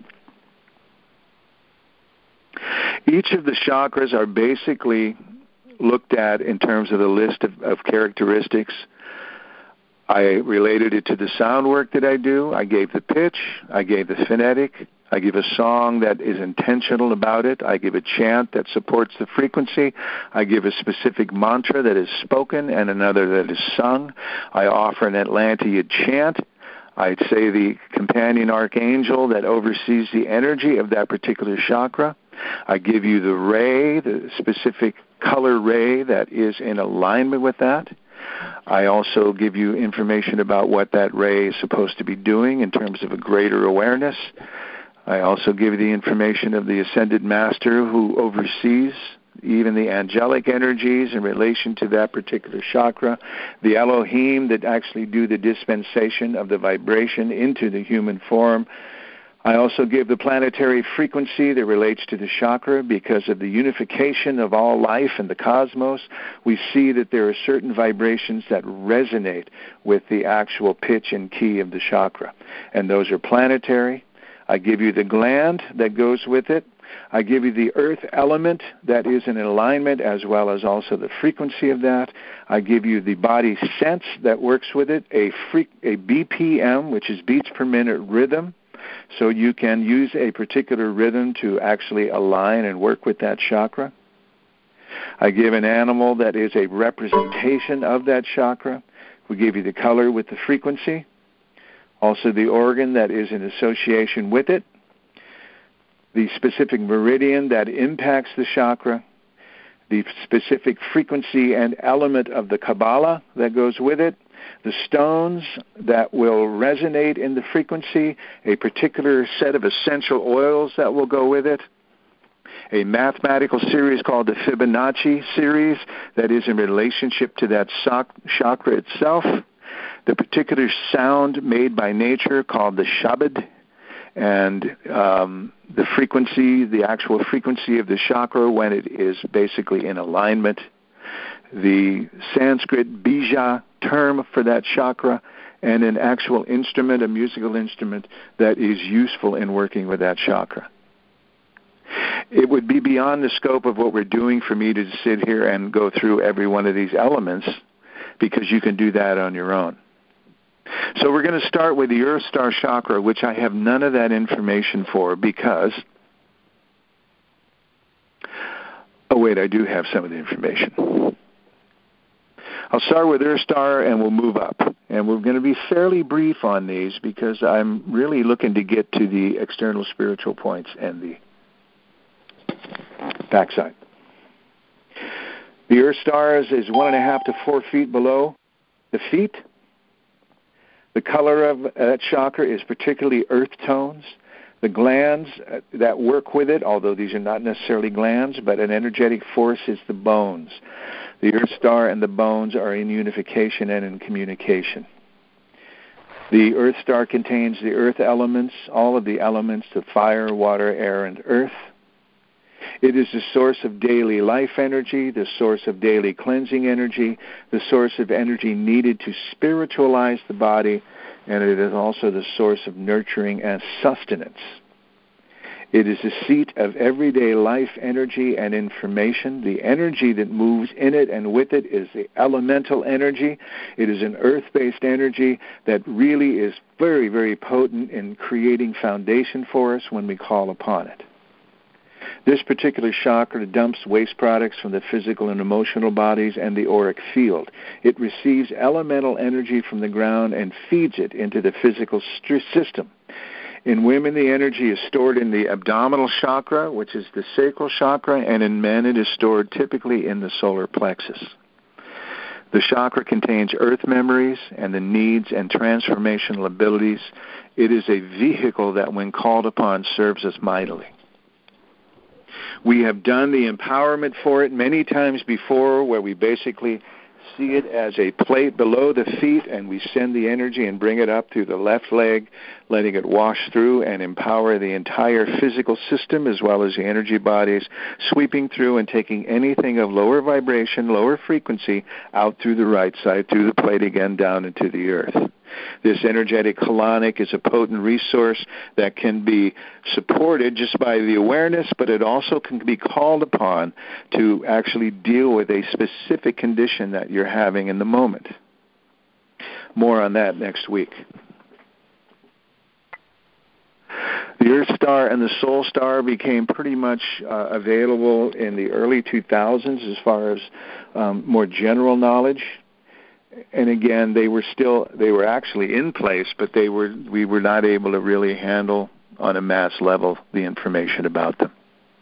Each of the chakras are basically looked at in terms of the list of, of characteristics. I related it to the sound work that I do. I gave the pitch. I gave the phonetic. I give a song that is intentional about it. I give a chant that supports the frequency. I give a specific mantra that is spoken and another that is sung. I offer an Atlantean chant. I'd say the companion archangel that oversees the energy of that particular chakra. I give you the ray, the specific color ray that is in alignment with that. I also give you information about what that ray is supposed to be doing in terms of a greater awareness. I also give you the information of the Ascended Master who oversees even the angelic energies in relation to that particular chakra, the Elohim that actually do the dispensation of the vibration into the human form. I also give the planetary frequency that relates to the chakra. Because of the unification of all life in the cosmos, we see that there are certain vibrations that resonate with the actual pitch and key of the chakra, and those are planetary. I give you the gland that goes with it. I give you the earth element that is in alignment, as well as also the frequency of that. I give you the body sense that works with it, a, free, a B P M, which is beats per minute rhythm. So you can use a particular rhythm to actually align and work with that chakra. I give an animal that is a representation of that chakra. We give you the color with the frequency. Also the organ that is in association with it. The specific meridian that impacts the chakra. The specific frequency and element of the Kabbalah that goes with it. The stones that will resonate in the frequency, a particular set of essential oils that will go with it, a mathematical series called the Fibonacci series that is in relationship to that chakra itself, the particular sound made by nature called the Shabad, and um, the frequency, the actual frequency of the chakra when it is basically in alignment, the Sanskrit bija term for that chakra, and an actual instrument, a musical instrument that is useful in working with that chakra. It would be beyond the scope of what we're doing for me to sit here and go through every one of these elements, because you can do that on your own. So we're going to start with the Earth Star Chakra, which I have none of that information for because... Oh, wait, I do have some of the information. I'll start with Earth Star and we'll move up. And we're going to be fairly brief on these because I'm really looking to get to the external spiritual points and the backside. The Earth Star is, is one and a half to four feet below the feet. The color of that chakra is particularly earth tones. The glands that work with it, although these are not necessarily glands, but an energetic force, is the bones. The Earth Star and the bones are in unification and in communication. The Earth Star contains the earth elements, all of the elements of fire, water, air, and earth. It is the source of daily life energy, the source of daily cleansing energy, the source of energy needed to spiritualize the body, and it is also the source of nurturing and sustenance. It is the seat of everyday life energy and information. The energy that moves in it and with it is the elemental energy. It is an earth-based energy that really is very, very potent in creating foundation for us when we call upon it. This particular chakra dumps waste products from the physical and emotional bodies and the auric field. It receives elemental energy from the ground and feeds it into the physical st- system. In women, the energy is stored in the abdominal chakra, which is the sacral chakra, and in men it is stored typically in the solar plexus. The chakra contains earth memories and the needs and transformational abilities. It is a vehicle that, when called upon, serves us mightily. We have done the empowerment for it many times before, where we basically see it as a plate below the feet, and we send the energy and bring it up through the left leg, letting it wash through and empower the entire physical system as well as the energy bodies, sweeping through and taking anything of lower vibration, lower frequency, out through the right side, through the plate again, down into the earth. This energetic colonic is a potent resource that can be supported just by the awareness, but it also can be called upon to actually deal with a specific condition that you're having in the moment. More on that next week. The Earth Star and the Soul Star became pretty much uh, available in the early two thousands as far as um, more general knowledge. And again, they were still, they were actually in place, but they were, we were not able to really handle on a mass level the information about them.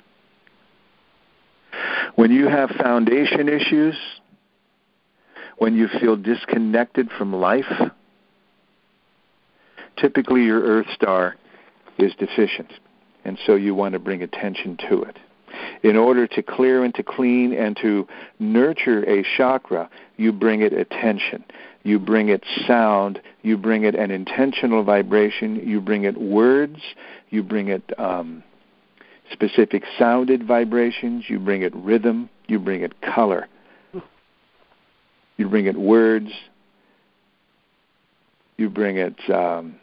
When you have foundation issues, when you feel disconnected from life, typically your Earth Star is deficient, and so you want to bring attention to it. In order to clear and to clean and to nurture a chakra, you bring it attention, you bring it sound, you bring it an intentional vibration, you bring it words, you bring it um, specific sounded vibrations, you bring it rhythm, you bring it color, you bring it words, you bring it um,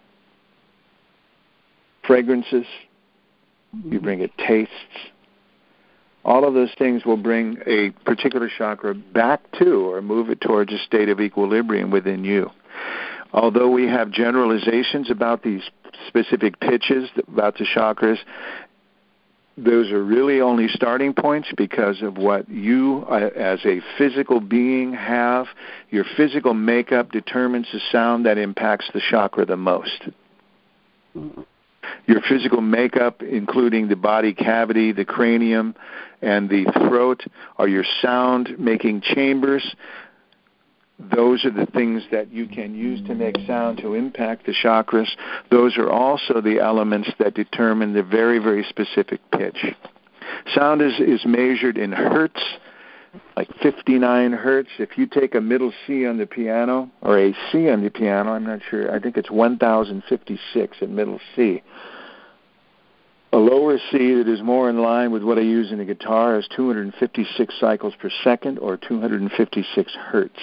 fragrances, you bring it tastes. All of those things will bring a particular chakra back to or move it towards a state of equilibrium within you. Although we have generalizations about these specific pitches, about the chakras, those are really only starting points because of what you uh, as a physical being have. Your physical makeup determines the sound that impacts the chakra the most. Your physical makeup, including the body cavity, the cranium, and the throat, are your sound-making chambers. Those are the things that you can use to make sound to impact the chakras. Those are also the elements that determine the very, very specific pitch. Sound is, is measured in hertz, like fifty-nine hertz. If you take a middle C on the piano, or a C on the piano, I'm not sure, I think it's one thousand fifty-six at middle C. A lower C that is more in line with what I use in the guitar is two hundred fifty-six cycles per second, or two hundred fifty-six hertz.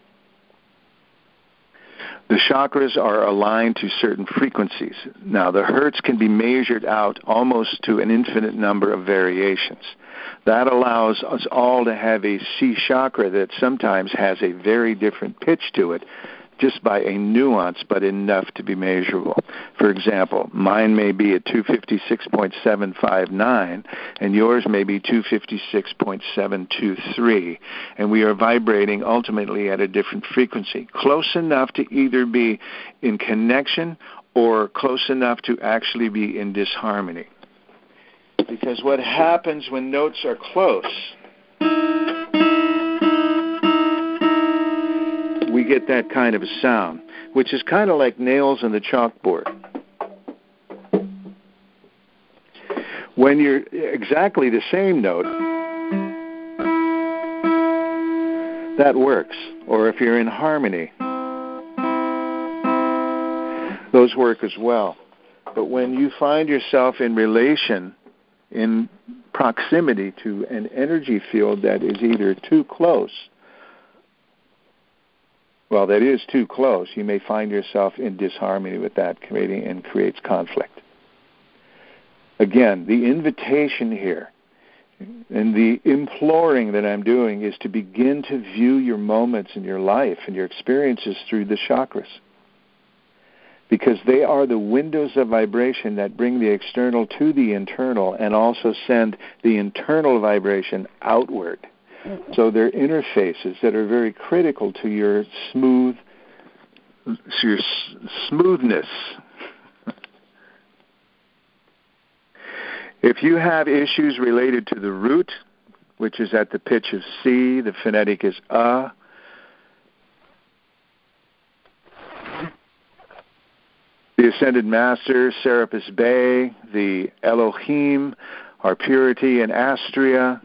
The chakras are aligned to certain frequencies. Now, the hertz can be measured out almost to an infinite number of variations. That allows us all to have a C chakra that sometimes has a very different pitch to it, just by a nuance, but enough to be measurable. For example, mine may be at two fifty-six point seven five nine, and yours may be two fifty-six point seven two three, and we are vibrating ultimately at a different frequency, close enough to either be in connection or close enough to actually be in disharmony. Because what happens when notes are close, we get that kind of a sound, which is kind of like nails on the chalkboard. When you're exactly the same note, that works. Or if you're in harmony, those work as well. But when you find yourself in relation, in proximity to an energy field that is either too close, well, that is too close, you may find yourself in disharmony with that, creating and creates conflict. Again, the invitation here and the imploring that I'm doing is to begin to view your moments in your life and your experiences through the chakras, because they are the windows of vibration that bring the external to the internal and also send the internal vibration outward. So they're interfaces that are very critical to your smooth, your s- smoothness. If you have issues related to the root, which is at the pitch of C, the phonetic is A, the Ascended Master, Serapis Bey, the Elohim, our purity and Astria.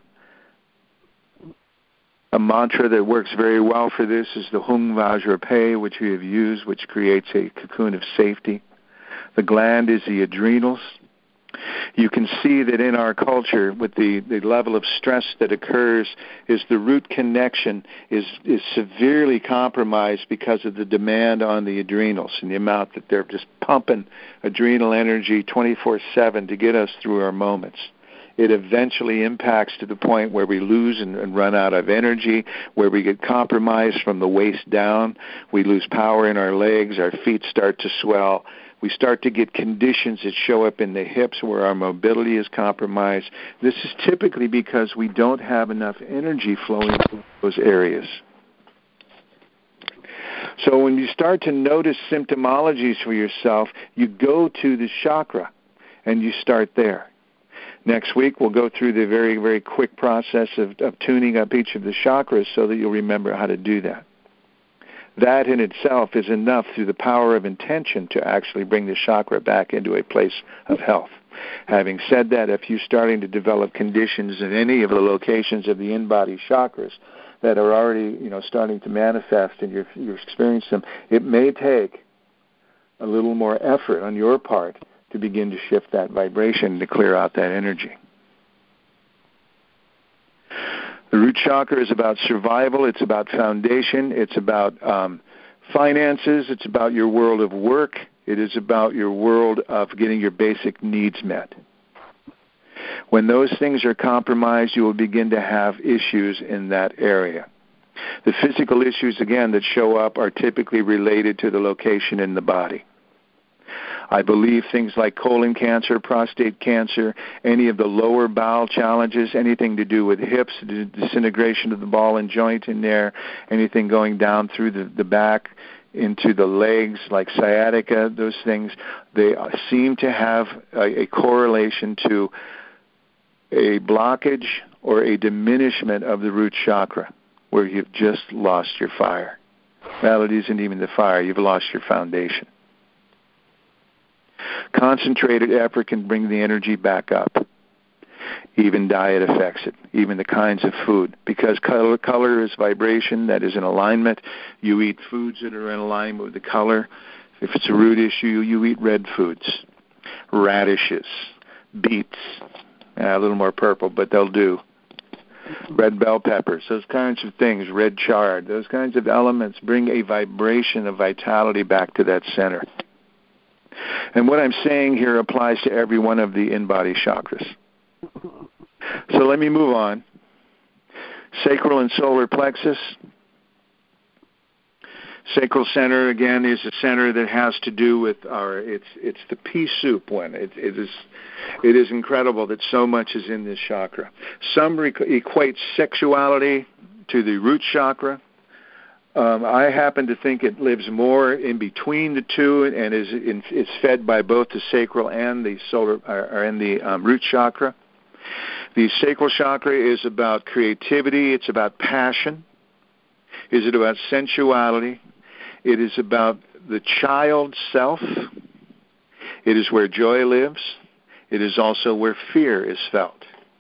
A mantra that works very well for this is the Hung Vajrapay, which we have used, which creates a cocoon of safety. The gland is the adrenals. You can see that in our culture, with the, the level of stress that occurs, is the root connection is, is severely compromised because of the demand on the adrenals and the amount that they're just pumping adrenal energy twenty-four seven to get us through our moments. It eventually impacts to the point where we lose and, and run out of energy, where we get compromised from the waist down. We lose power in our legs. Our feet start to swell. We start to get conditions that show up in the hips where our mobility is compromised. This is typically because we don't have enough energy flowing through those areas. So when you start to notice symptomologies for yourself, you go to the chakra and you start there. Next week, we'll go through the very, very quick process of, of tuning up each of the chakras so that you'll remember how to do that. That in itself is enough through the power of intention to actually bring the chakra back into a place of health. Having said that, if you're starting to develop conditions in any of the locations of the in-body chakras that are already, you know, starting to manifest and you're, you're experiencing them, it may take a little more effort on your part to begin to shift that vibration, to clear out that energy. The root chakra is about survival. It's about foundation. It's about um, finances. It's about your world of work. It is about your world of getting your basic needs met. When those things are compromised, you will begin to have issues in that area. The physical issues, again, that show up are typically related to the location in the body. I believe things like colon cancer, prostate cancer, any of the lower bowel challenges, anything to do with hips, the disintegration of the ball and joint in there, anything going down through the, the back into the legs like sciatica, those things, they seem to have a, a correlation to a blockage or a diminishment of the root chakra where you've just lost your fire. Well, it isn't even the fire. You've lost your foundation. Concentrated effort can bring the energy back up. Even diet affects it, even the kinds of food. Because color, color is vibration that is in alignment. You eat foods that are in alignment with the color. If it's a root issue, you eat red foods, radishes, beets, uh, a little more purple, but they'll do. Red bell peppers, those kinds of things, red chard, those kinds of elements bring a vibration of vitality back to that center. And what I'm saying here applies to every one of the in-body chakras. So let me move on. Sacral and solar plexus. Sacral center, again, is a center that has to do with our, it's it's the pea soup one. It, it, is, it is incredible that so much is in this chakra. Some re- equate sexuality to the root chakra. Um, I happen to think it lives more in between the two and is in, is fed by both the sacral and the solar or and the um, root chakra. The sacral chakra is about creativity. It's about passion. Is it about sensuality? It is about the child self. It is where joy lives. It is also where fear is felt.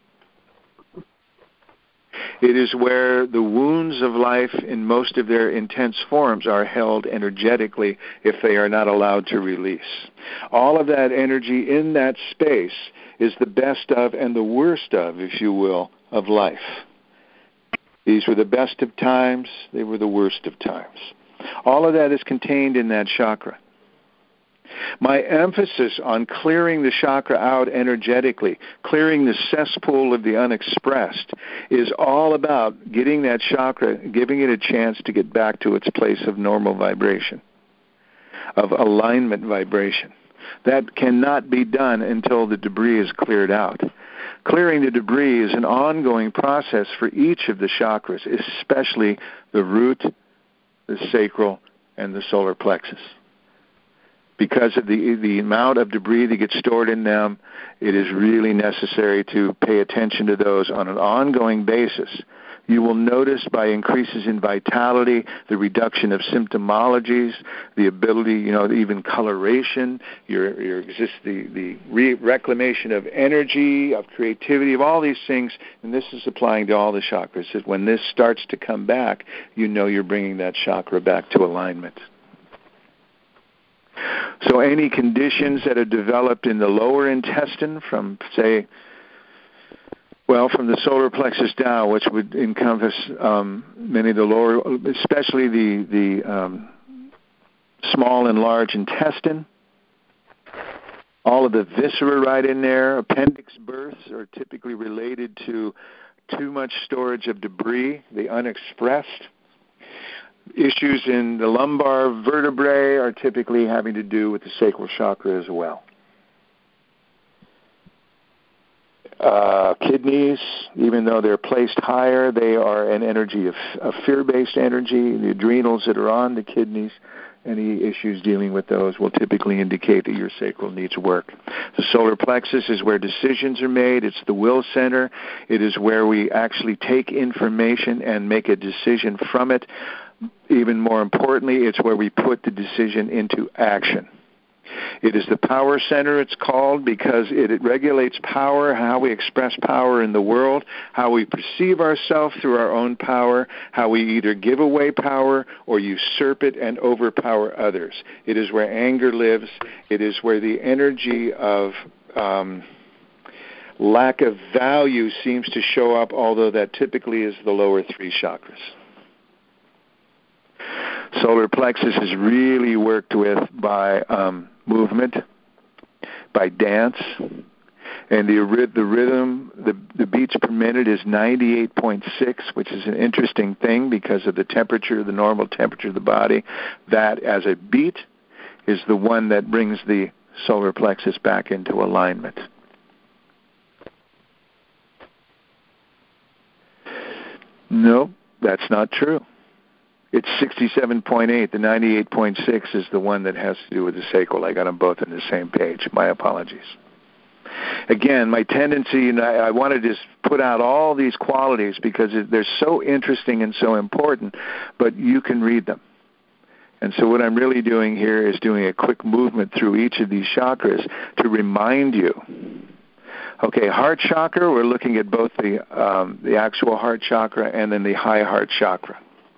It is where the wounds of life in most of their intense forms are held energetically if they are not allowed to release. All of that energy in that space is the best of and the worst of, if you will, of life. These were the best of times. They were the worst of times. All of that is contained in that chakra. My emphasis on clearing the chakra out energetically, clearing the cesspool of the unexpressed, is all about getting that chakra, giving it a chance to get back to its place of normal vibration, of alignment vibration. That cannot be done until the debris is cleared out. Clearing the debris is an ongoing process for each of the chakras, especially the root, the sacral, and the solar plexus. because of the the amount of debris that gets stored in them, it is really necessary to pay attention to those on an ongoing basis. You will notice by increases in vitality, the reduction of symptomologies, the ability, you know, even coloration, your your exist the the re- reclamation of energy, of creativity, of all these things. And this is applying to all the chakras. That when this starts to come back, you know you're bringing that chakra back to alignment. So any conditions that are developed in the lower intestine from, say, well, from the solar plexus down, which would encompass um, many of the lower, especially the, the um, small and large intestine, all of the viscera right in there. Appendix births are typically related to too much storage of debris, the unexpressed. Issues in the lumbar vertebrae are typically having to do with the sacral chakra as well. Uh, kidneys, even though they're placed higher, they are an energy of, of fear-based energy. The adrenals that are on the kidneys, any issues dealing with those will typically indicate that your sacral needs work. The solar plexus is where decisions are made. It's the will center. It is where we actually take information and make a decision from it. Even more importantly, it's where we put the decision into action. It is the power center, it's called, because it, it regulates power, how we express power in the world, how we perceive ourselves through our own power, how we either give away power or usurp it and overpower others. It is where anger lives. It is where the energy of um, lack of value seems to show up, although that typically is the lower three chakras. Solar plexus is really worked with by um, movement, by dance, and the the rhythm, the, the beats per minute is ninety-eight point six, which is an interesting thing because of the temperature, the normal temperature of the body. That, as a beat, is the one that brings the solar plexus back into alignment. No, that's not true. It's sixty-seven point eight. The ninety-eight point six is the one that has to do with the sacral. I got them both on the same page. My apologies. Again, my tendency, and I, I want to just put out all these qualities because they're so interesting and so important, but you can read them. And so what I'm really doing here is doing a quick movement through each of these chakras to remind you. Okay, heart chakra, we're looking at both the um, the actual heart chakra and then the high heart chakra.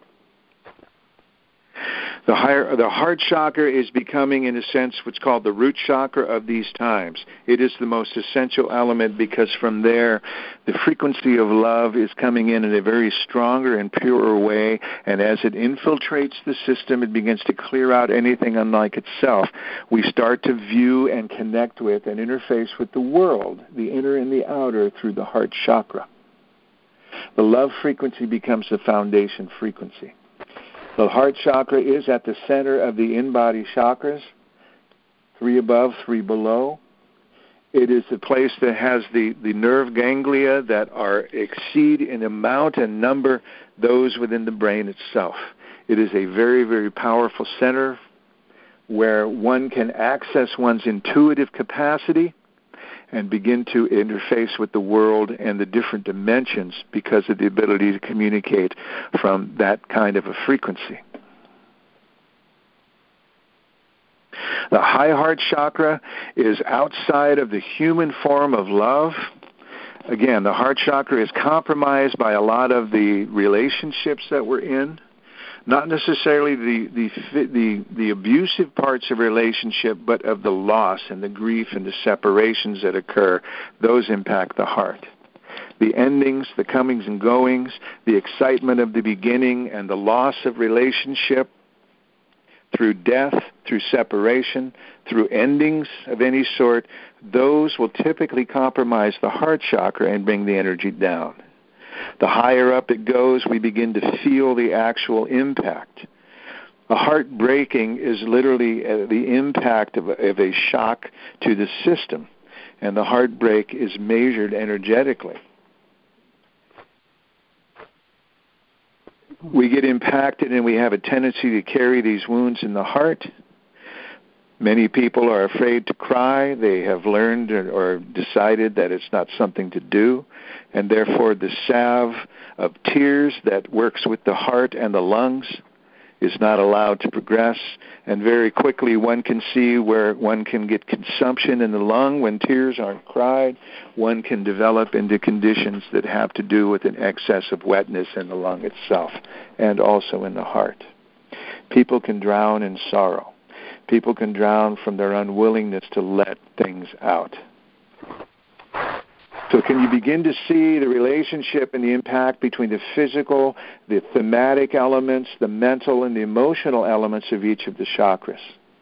The higher, the heart chakra is becoming, in a sense, what's called the root chakra of these times. It is the most essential element because from there, the frequency of love is coming in in a very stronger and purer way, and as it infiltrates the system, it begins to clear out anything unlike itself. We start to view and connect with and interface with the world, the inner and the outer, through the heart chakra. The love frequency becomes the foundation frequency. The heart chakra is at the center of the in-body chakras, three above, three below. It is the place that has the, the nerve ganglia that are exceed in amount and number those within the brain itself. It is a very, very powerful center where one can access one's intuitive capacity and begin to interface with the world and the different dimensions because of the ability to communicate from that kind of a frequency. The high heart chakra is outside of the human form of love. Again, the heart chakra is compromised by a lot of the relationships that we're in. Not necessarily the, the the the abusive parts of a relationship, but of the loss and the grief and the separations that occur. Those impact the heart. The endings, the comings and goings, the excitement of the beginning and the loss of relationship through death, through separation, through endings of any sort, those will typically compromise the heart chakra and bring the energy down. The higher up it goes, we begin to feel the actual impact. A heart breaking is literally the impact of a, of a shock to the system, and the heartbreak is measured energetically. We get impacted and we have a tendency to carry these wounds in the heart. Many people are afraid to cry. They have learned or decided that it's not something to do, and therefore the salve of tears that works with the heart and the lungs is not allowed to progress, and very quickly one can see where one can get consumption in the lung when tears aren't cried. One can develop into conditions that have to do with an excess of wetness in the lung itself and also in the heart. People can drown in sorrow. People can drown from their unwillingness to let things out. So can you begin to see the relationship and the impact between the physical, the thematic elements, the mental, and the emotional elements of each of the chakras?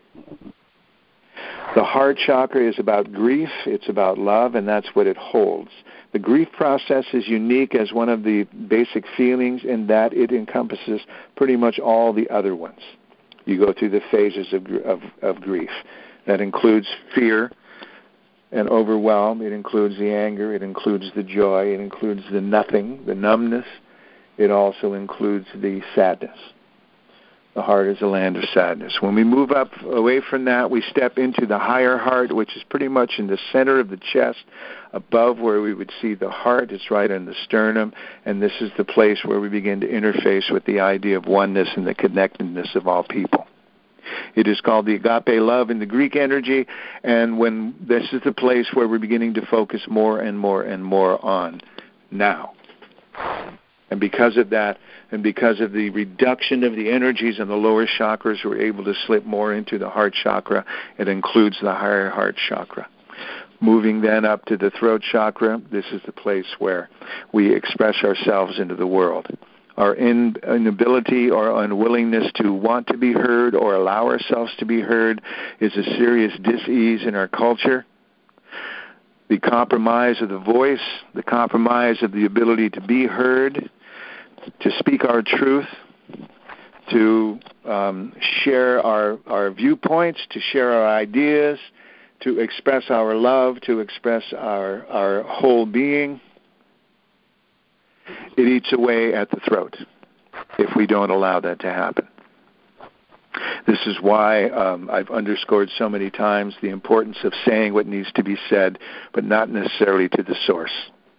The heart chakra is about grief, it's about love, and that's what it holds. The grief process is unique as one of the basic feelings in that it encompasses pretty much all the other ones. You go through the phases of, of, of grief. That includes fear and overwhelm. It includes the anger. It includes the joy. It includes the nothing, the numbness. It also includes the sadness. The heart is a land of sadness. When we move up away from that, we step into the higher heart, which is pretty much in the center of the chest, above where we would see the heart. It's right in the sternum, and this is the place where we begin to interface with the idea of oneness and the connectedness of all people. It is called the agape love in the Greek energy, and when this is the place where we're beginning to focus more and more and more on now. And because of that, and because of the reduction of the energies in the lower chakras, we're able to slip more into the heart chakra. It includes the higher heart chakra. Moving then up to the throat chakra, this is the place where we express ourselves into the world. Our in, inability or unwillingness to want to be heard or allow ourselves to be heard is a serious dis-ease in our culture. The compromise of the voice, the compromise of the ability to be heard, to speak our truth, to um, share our, our viewpoints, to share our ideas, to express our love, to express our, our whole being. It eats away at the throat if we don't allow that to happen. This is why um, I've underscored so many times the importance of saying what needs to be said, but not necessarily to the source.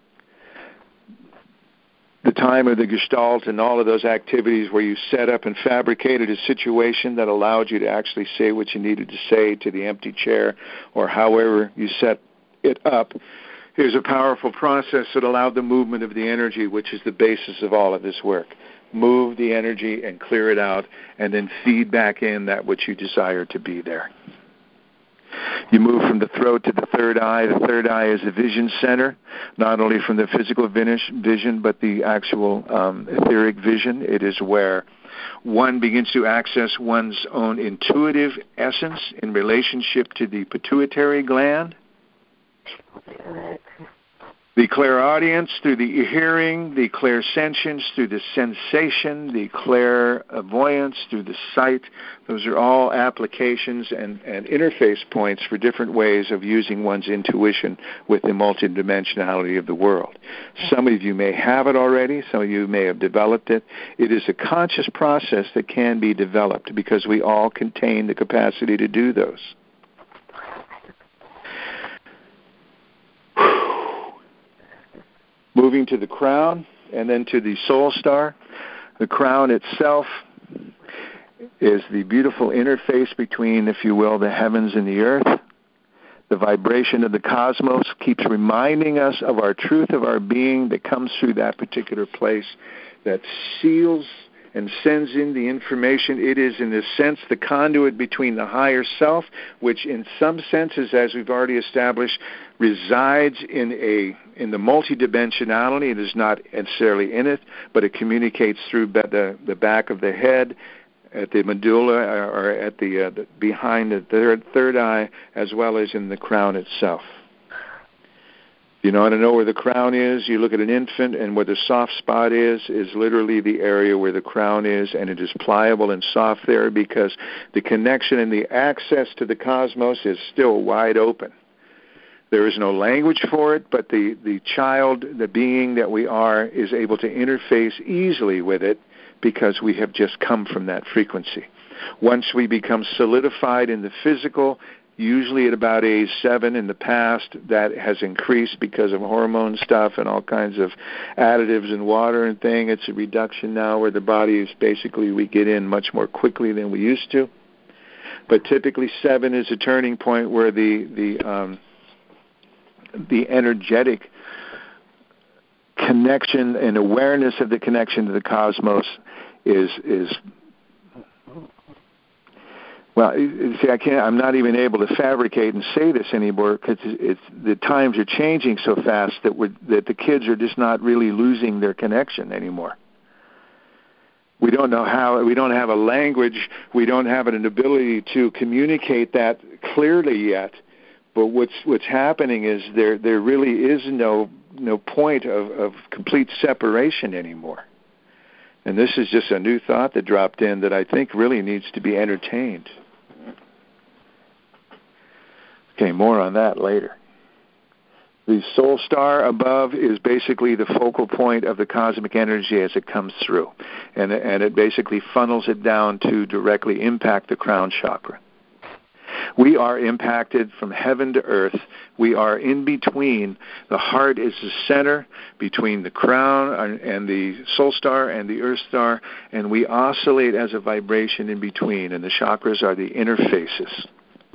The time of the Gestalt and all of those activities where you set up and fabricated a situation that allowed you to actually say what you needed to say to the empty chair or however you set it up, is a powerful process that allowed the movement of the energy, which is the basis of all of this work. Move the energy and clear it out, and then feed back in that which you desire to be there. You move from the throat to the third eye. The third eye is a vision center, not only from the physical vision, but the actual um, etheric vision. It is where one begins to access one's own intuitive essence in relationship to the pituitary gland. The clairaudience through the hearing, the clairsentience through the sensation, the clairvoyance through the sight. Those are all applications and, and interface points for different ways of using one's intuition with the multidimensionality of the world. Some of you may have it already. Some of you may have developed it. It is a conscious process that can be developed because we all contain the capacity to do those. Moving to the crown and then to the soul star. The crown itself is the beautiful interface between, if you will, the heavens and the earth. The vibration of the cosmos keeps reminding us of our truth of our being that comes through that particular place, that seals and sends in the information. It is, in a sense, the conduit between the higher self, which in some senses, as we've already established, resides in a in the multidimensionality. It is not necessarily in it, but it communicates through the, the back of the head, at the medulla, or at the, uh, the behind the third, third eye, as well as in the crown itself. You know, want to know where the crown is? You look at an infant, and where the soft spot is, is literally the area where the crown is, and it is pliable and soft there because the connection and the access to the cosmos is still wide open. There is no language for it, but the, the child, the being that we are, is able to interface easily with it because we have just come from that frequency. Once we become solidified in the physical, usually at about age seven, in the past, that has increased because of hormone stuff and all kinds of additives in water and thing. It's a reduction now where the body is basically, we get in much more quickly than we used to. But typically seven is a turning point where the the um, the energetic connection and awareness of the connection to the cosmos is is well. See, I can't. I'm not even able to fabricate and say this anymore because it's the times are changing so fast that we're, that the kids are just not really losing their connection anymore. We don't know how. We don't have a language. We don't have an ability to communicate that clearly yet. But what's what's happening is there there really is no no point of, of complete separation anymore. And this is just a new thought that dropped in that I think really needs to be entertained. Okay, more on that later. The soul star above is basically the focal point of the cosmic energy as it comes through. And, and it basically funnels it down to directly impact the crown chakra. We are impacted from heaven to earth. We are in between. The heart is the center between the crown and the soul star and the earth star, and we oscillate as a vibration in between, and the chakras are the interfaces.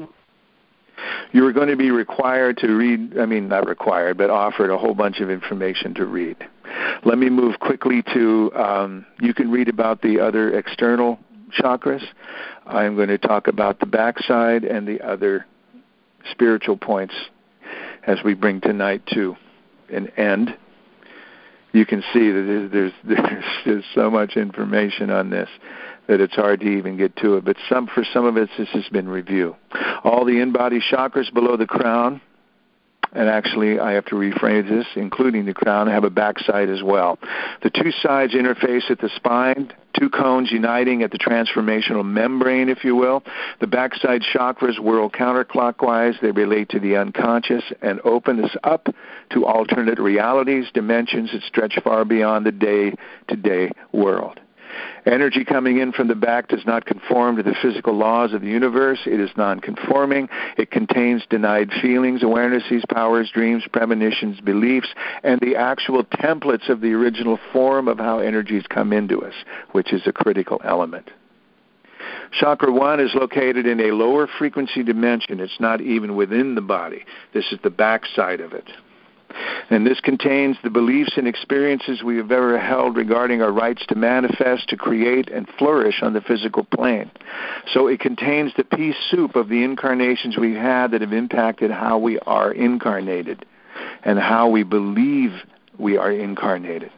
You're going to be required to read, I mean, not required, but offered a whole bunch of information to read. Let me move quickly to, um, you can read about the other external chakras. I'm going to talk about the backside and the other spiritual points as we bring tonight to an end. You can see that there's, there's, there's so much information on this that it's hard to even get to it. But some for some of it, this has been review. All the in-body chakras below the crown, and actually I have to rephrase this, including the crown, have a backside as well. The two sides interface at the spine, two cones uniting at the transformational membrane, if you will. The backside chakras whirl counterclockwise. They relate to the unconscious and open us up to alternate realities, dimensions that stretch far beyond the day-to-day world. Energy coming in from the back does not conform to the physical laws of the universe. It is non-conforming. It contains denied feelings, awarenesses, powers, dreams, premonitions, beliefs, and the actual templates of the original form of how energies come into us, which is a critical element. Chakra one is located in a lower frequency dimension. It's not even within the body. This is the backside of it. And this contains the beliefs and experiences we have ever held regarding our rights to manifest, to create, and flourish on the physical plane. So it contains the pea soup of the incarnations we've had that have impacted how we are incarnated and how we believe we are incarnated.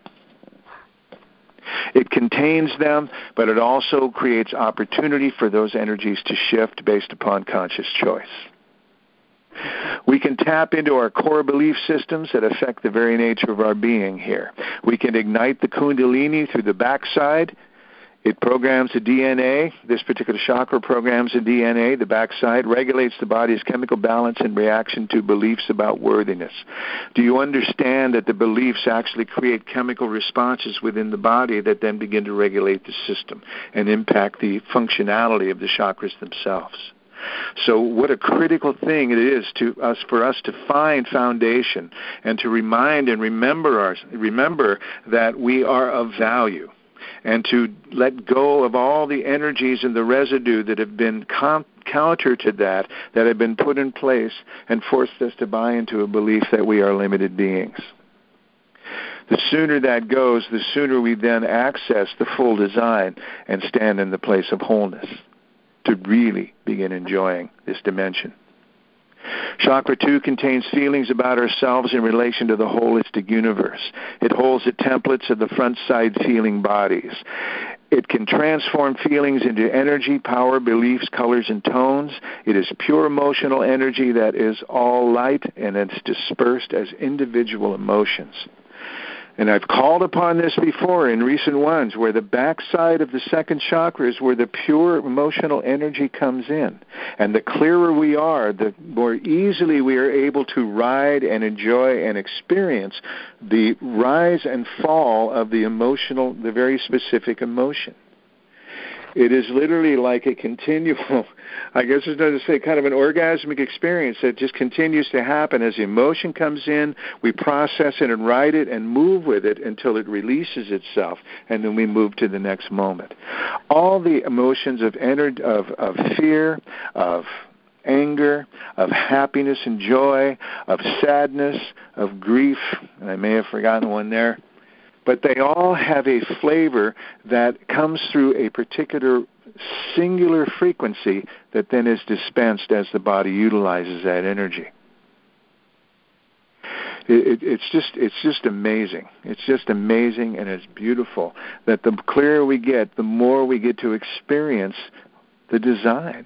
It contains them, but it also creates opportunity for those energies to shift based upon conscious choice. We can tap into our core belief systems that affect the very nature of our being here. We can ignite the Kundalini through the backside. It programs the D N A. This particular chakra programs the D N A. The backside regulates the body's chemical balance in reaction to beliefs about worthiness. Do you understand that the beliefs actually create chemical responses within the body that then begin to regulate the system and impact the functionality of the chakras themselves? So what a critical thing it is to us for us to find foundation and to remind and remember our, remember that we are of value, and to let go of all the energies and the residue that have been com- counter to that, that have been put in place and forced us to buy into a belief that we are limited beings. The sooner that goes, the sooner we then access the full design and stand in the place of wholeness, to really begin enjoying this dimension. Chakra two contains feelings about ourselves in relation to the holistic universe. It holds the templates of the front-side feeling bodies. It can transform feelings into energy, power, beliefs, colors, and tones. It is pure emotional energy that is all light, and it's dispersed as individual emotions. And I've called upon this before in recent ones, where the backside of the second chakra is where the pure emotional energy comes in. And the clearer we are, the more easily we are able to ride and enjoy and experience the rise and fall of the emotional, the very specific emotion. It is literally like a continual, I guess it's to say, kind of an orgasmic experience that just continues to happen. As emotion comes in, we process it and write it and move with it until it releases itself, and then we move to the next moment. All the emotions of ener- of, of fear, of anger, of happiness and joy, of sadness, of grief, and I may have forgotten one there, but they all have a flavor that comes through a particular singular frequency that then is dispensed as the body utilizes that energy. It, it, it's just it's just amazing. It's just amazing, and it's beautiful that the clearer we get, the more we get to experience the design.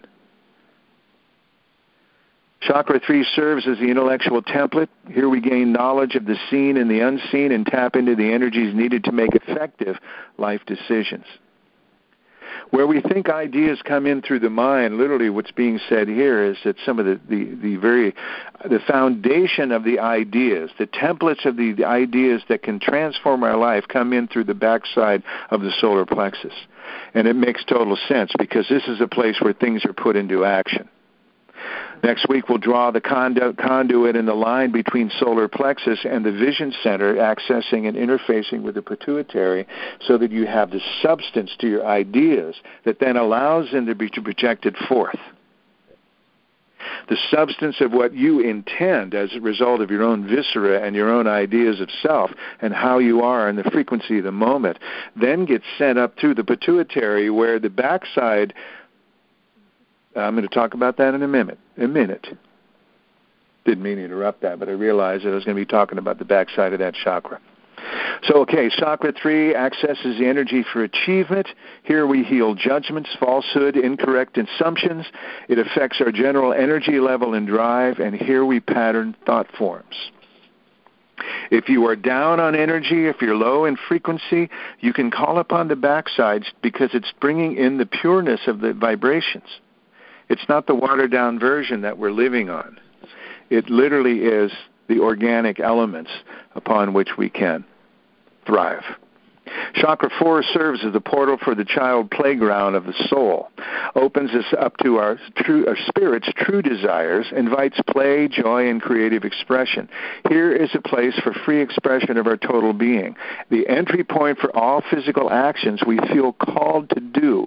Chakra three serves as the intellectual template. Here we gain knowledge of the seen and the unseen and tap into the energies needed to make effective life decisions. Where we think ideas come in through the mind, literally what's being said here is that some of the, the, the very, the foundation of the ideas, the templates of the, the ideas that can transform our life come in through the backside of the solar plexus. And it makes total sense because this is a place where things are put into action. Next week, we'll draw the condu- conduit in the line between solar plexus and the vision center, accessing and interfacing with the pituitary so that you have the substance to your ideas that then allows them to be projected forth. The substance of what you intend as a result of your own viscera and your own ideas of self and how you are and the frequency of the moment then gets sent up through the pituitary where the backside... I'm going to talk about that in a minute. A minute. Didn't mean to interrupt that, but I realized that I was going to be talking about the backside of that chakra. So, okay, chakra three accesses the energy for achievement. Here we heal judgments, falsehood, incorrect assumptions. It affects our general energy level and drive, and here we pattern thought forms. If you are down on energy, if you're low in frequency, you can call upon the backsides because it's bringing in the pureness of the vibrations. It's not the watered-down version that we're living on. It literally is the organic elements upon which we can thrive. Chakra four serves as the portal for the child playground of the soul, opens us up to our, true, our spirit's true desires, invites play, joy, and creative expression. Here is a place for free expression of our total being, the entry point for all physical actions we feel called to do.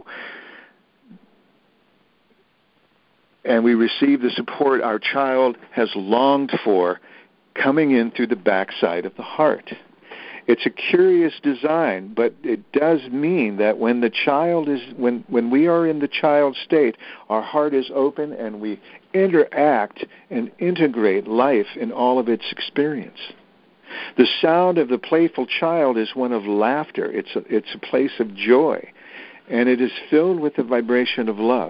And we receive the support our child has longed for coming in through the backside of the heart. It's a curious design, but it does mean that when the child is, when, when we are in the child state, our heart is open and we interact and integrate life in all of its experience. The sound of the playful child is one of laughter. It's a, it's a place of joy, and it is filled with the vibration of love.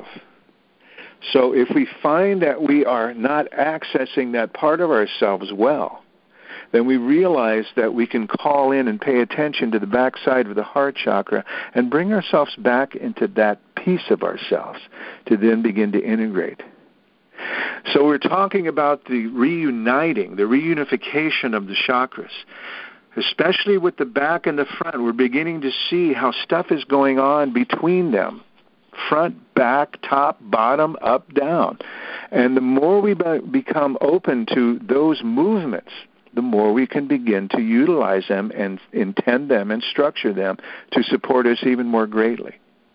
So if we find that we are not accessing that part of ourselves well, then we realize that we can call in and pay attention to the backside of the heart chakra and bring ourselves back into that piece of ourselves to then begin to integrate. So we're talking about the reuniting, the reunification of the chakras. Especially with the back and the front, we're beginning to see how stuff is going on between them. Front, back, top, bottom, up, down. And the more we be- become open to those movements, the more we can begin to utilize them and intend them and structure them to support us even more greatly.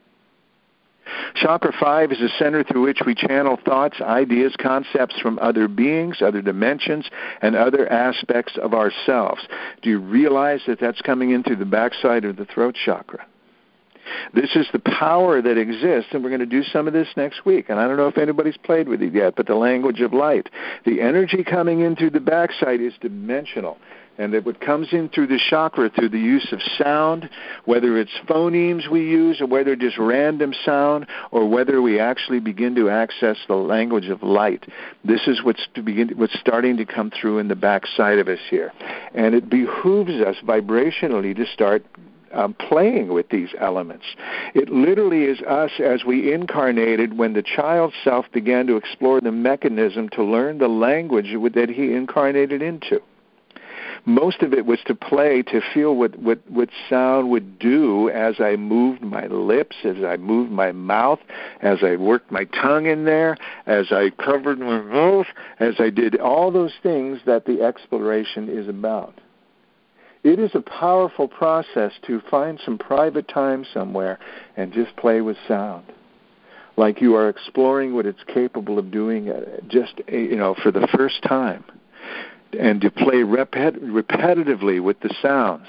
Chakra five is a center through which we channel thoughts, ideas, concepts from other beings, other dimensions, and other aspects of ourselves. Do you realize that that's coming in through the backside of the throat chakra? This is the power that exists, and we're going to do some of this next week. And I don't know if anybody's played with it yet, but the language of light. The energy coming in through the backside is dimensional. And that what comes in through the chakra through the use of sound, whether it's phonemes we use or whether just random sound or whether we actually begin to access the language of light. This is what's, to begin, what's starting to come through in the backside of us here. And it behooves us vibrationally to start Um, playing with these elements. It literally is us as we incarnated when the child self began to explore the mechanism to learn the language that he incarnated into. most of it was to play, to feel what, what, what sound would do as I moved my lips, as I moved my mouth, as I worked my tongue in there, as I covered my mouth, as I did all those things that the exploration is about. It is a powerful process to find some private time somewhere and just play with sound, like you are exploring what it's capable of doing just, you know, for the first time, and to play repet- repetitively with the sounds.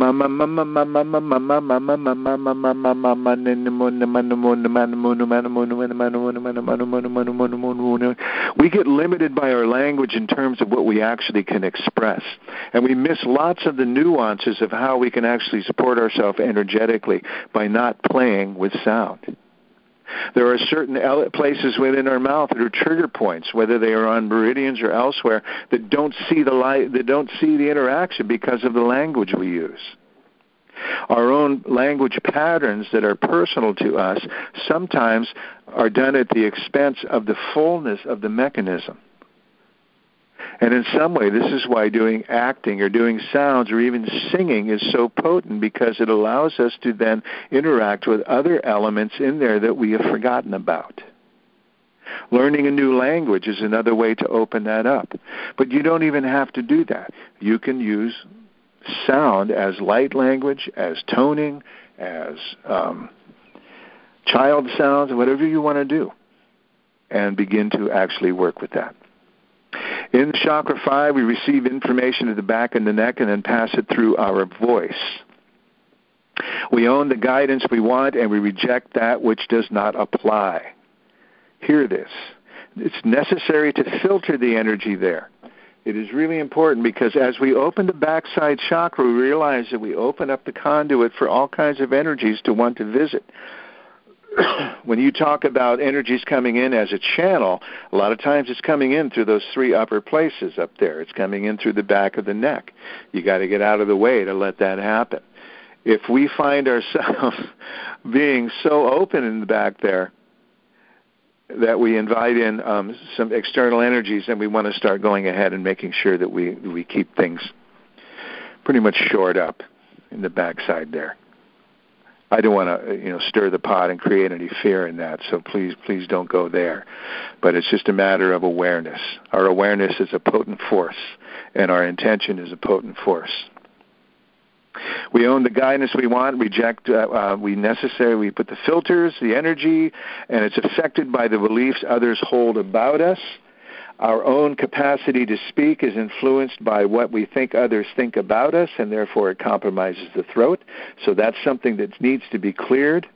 We get limited by our language in terms of what we actually can express, and we miss lots of the nuances of how we can actually support ourselves energetically by not playing with sound. There are certain places within our mouth that are trigger points, whether they are on meridians or elsewhere, that don't see the light, that don't see the interaction because of the language we use. Our own language patterns that are personal to us sometimes are done at the expense of the fullness of the mechanism. And in some way, this is why doing acting or doing sounds or even singing is so potent, because it allows us to then interact with other elements in there that we have forgotten about. Learning a new language is another way to open that up. But you don't even have to do that. You can use sound as light language, as toning, as um, child sounds, whatever you want to do, and begin to actually work with that. In Chakra five, we receive information at the back of the neck and then pass it through our voice. We own the guidance we want, and we reject that which does not apply. Hear this. It's necessary to filter the energy there. It is really important, because as we open the backside chakra, we realize that we open up the conduit for all kinds of energies to want to visit. When you talk about energies coming in as a channel, a lot of times it's coming in through those three upper places up there. It's coming in through the back of the neck. You got to get out of the way to let that happen. If we find ourselves being so open in the back there that we invite in um, some external energies, then we want to start going ahead and making sure that we, we keep things pretty much shored up in the backside there. I don't want to, you know, stir the pot and create any fear in that, so please, please don't go there. But it's just a matter of awareness. Our awareness is a potent force, and our intention is a potent force. We own the guidance we want, reject, uh, uh, we necessary, we put the filters, the energy, and it's affected by the beliefs others hold about us. Our own capacity to speak is influenced by what we think others think about us, and therefore it compromises the throat. So that's something that needs to be cleared.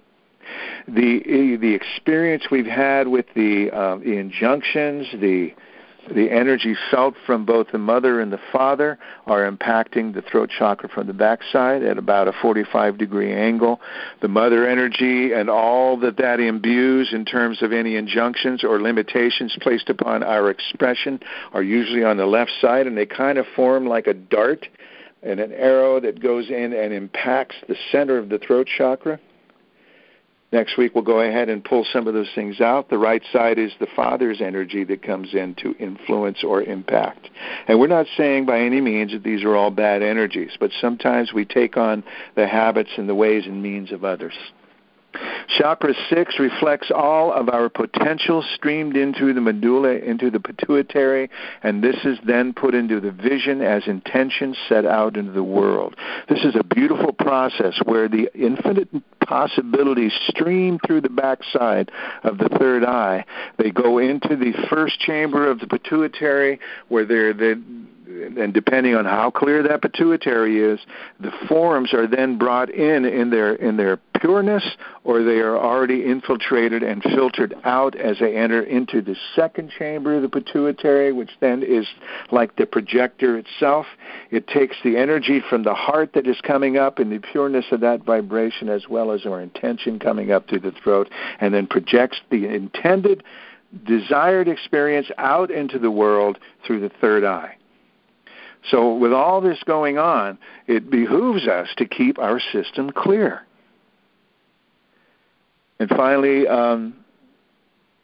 The the experience we've had with the, uh, the injunctions, the the energy felt from both the mother and the father are impacting the throat chakra from the backside at about a forty-five degree angle. The mother energy and all that that imbues in terms of any injunctions or limitations placed upon our expression are usually on the left side, and they kind of form like a dart and an arrow that goes in and impacts the center of the throat chakra. Next week, we'll go ahead and pull some of those things out. The right side is the father's energy that comes in to influence or impact. And we're not saying by any means that these are all bad energies, but sometimes we take on the habits and the ways and means of others. Chakra six reflects all of our potential streamed into the medulla, into the pituitary, and this is then put into the vision as intention set out into the world. This is a beautiful process where the infinite possibilities stream through the backside of the third eye. They go into the first chamber of the pituitary, where they're the and depending on how clear that pituitary is, the forms are then brought in in their in their pureness, or they are already infiltrated and filtered out as they enter into the second chamber of the pituitary, which then is like the projector itself. It takes the energy from the heart that is coming up and the pureness of that vibration, as well as our intention coming up through the throat, and then projects the intended, desired experience out into the world through the third eye. So with all this going on, it behooves us to keep our system clear. And finally, um,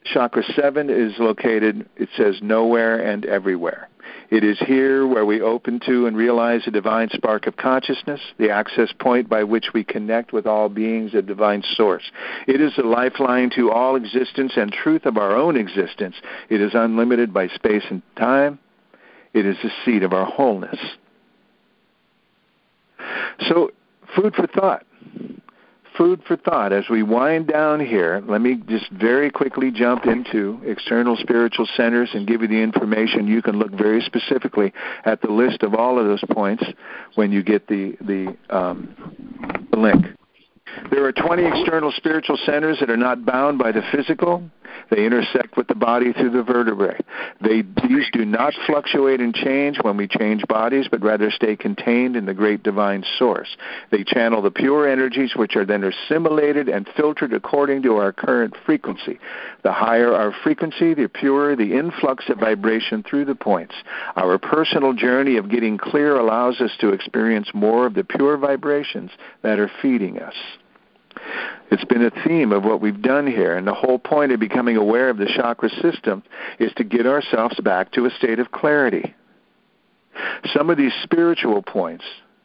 Chakra seven is located, it says, nowhere and everywhere. It is here where we open to and realize a divine spark of consciousness, the access point by which we connect with all beings of divine source. It is a lifeline to all existence and truth of our own existence. It is unlimited by space and time. It is the seat of our wholeness. So, food for thought. Food for thought. As we wind down here, let me just very quickly jump into external spiritual centers and give you the information. You can look very specifically at the list of all of those points when you get the, the, um, the link. There are twenty external spiritual centers that are not bound by the physical. They intersect with the body through the vertebrae. They, these do not fluctuate and change when we change bodies, but rather stay contained in the great divine source. They channel the pure energies, which are then assimilated and filtered according to our current frequency. The higher our frequency, the purer the influx of vibration through the points. Our personal journey of getting clear allows us to experience more of the pure vibrations that are feeding us. It's been a theme of what we've done here, and the whole point of becoming aware of the chakra system is to get ourselves back to a state of clarity. Some of these spiritual points,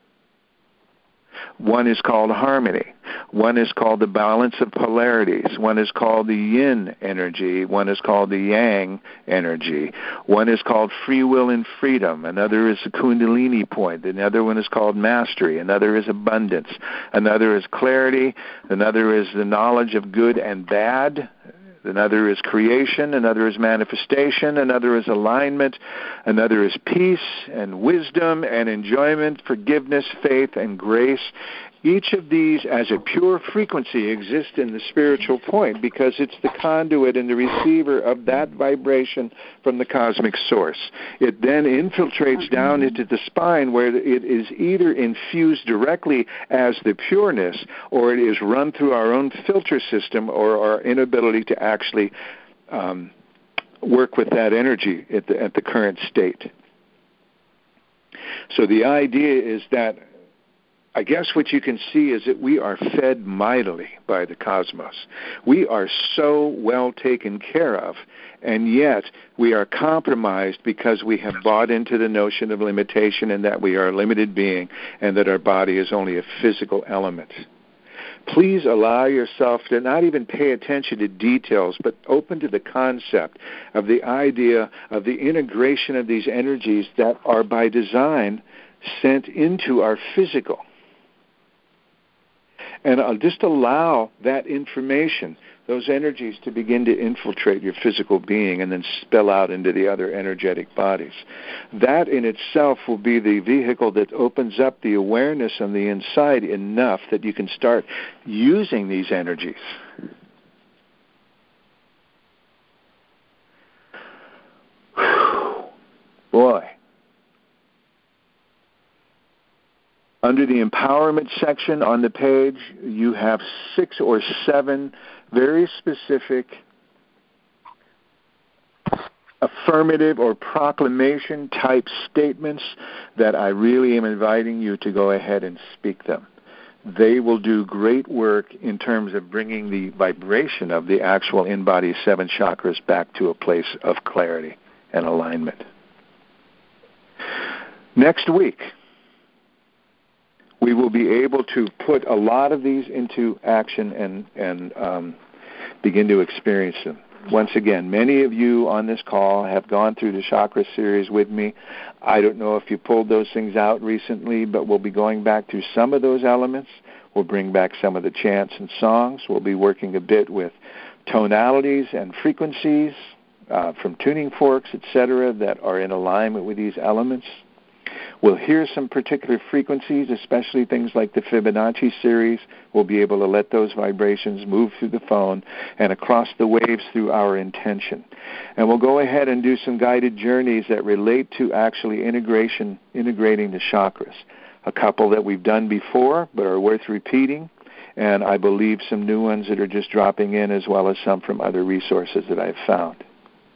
one is called harmony. One is called the balance of polarities. One is called the yin energy. One is called the yang energy. One is called free will and freedom. Another is the kundalini point. Another one is called mastery. Another is abundance. Another is clarity. Another is the knowledge of good and bad. Another is creation. Another is manifestation. Another is alignment. Another is peace and wisdom and enjoyment, forgiveness, faith, and grace. Each of these, as a pure frequency, exists in the spiritual point because it's the conduit and the receiver of that vibration from the cosmic source. It then infiltrates down into the spine where it is either infused directly as the pureness or it is run through our own filter system or our inability to actually um, work with that energy at the, at the current state. So the idea is that I guess what you can see is that we are fed mightily by the cosmos. We are so well taken care of, and yet we are compromised because we have bought into the notion of limitation and that we are a limited being and that our body is only a physical element. Please allow yourself to not even pay attention to details, but open to the concept of the idea of the integration of these energies that are by design sent into our physical. And I'll just allow that information, those energies, to begin to infiltrate your physical being and then spill out into the other energetic bodies. That in itself will be the vehicle that opens up the awareness on the inside enough that you can start using these energies. Whew. Boy. Under the empowerment section on the page, you have six or seven very specific affirmative or proclamation type statements that I really am inviting you to go ahead and speak them. They will do great work in terms of bringing the vibration of the actual in-body seven chakras back to a place of clarity and alignment. Next week, we will be able to put a lot of these into action and, and um, begin to experience them. Once again, many of you on this call have gone through the chakra series with me. I don't know if you pulled those things out recently, but we'll be going back through some of those elements. We'll bring back some of the chants and songs. We'll be working a bit with tonalities and frequencies uh, from tuning forks, et cetera, that are in alignment with these elements. We'll hear some particular frequencies, especially things like the Fibonacci series. We'll be able to let those vibrations move through the phone and across the waves through our intention. And we'll go ahead and do some guided journeys that relate to actually integration, integrating the chakras. A couple that we've done before but are worth repeating, and I believe some new ones that are just dropping in, as well as some from other resources that I've found.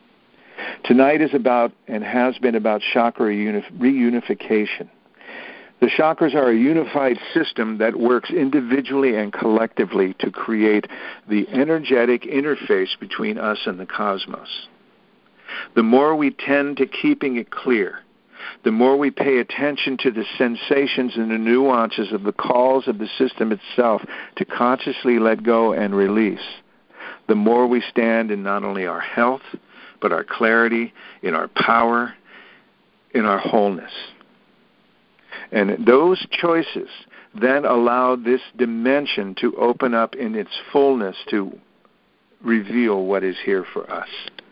Tonight is about, and has been about, chakra reunification. The chakras are a unified system that works individually and collectively to create the energetic interface between us and the cosmos. The more we tend to keeping it clear, the more we pay attention to the sensations and the nuances of the calls of the system itself to consciously let go and release, the more we stand in not only our health, but our clarity, in our power, in our wholeness. And those choices then allow this dimension to open up in its fullness to reveal what is here for us.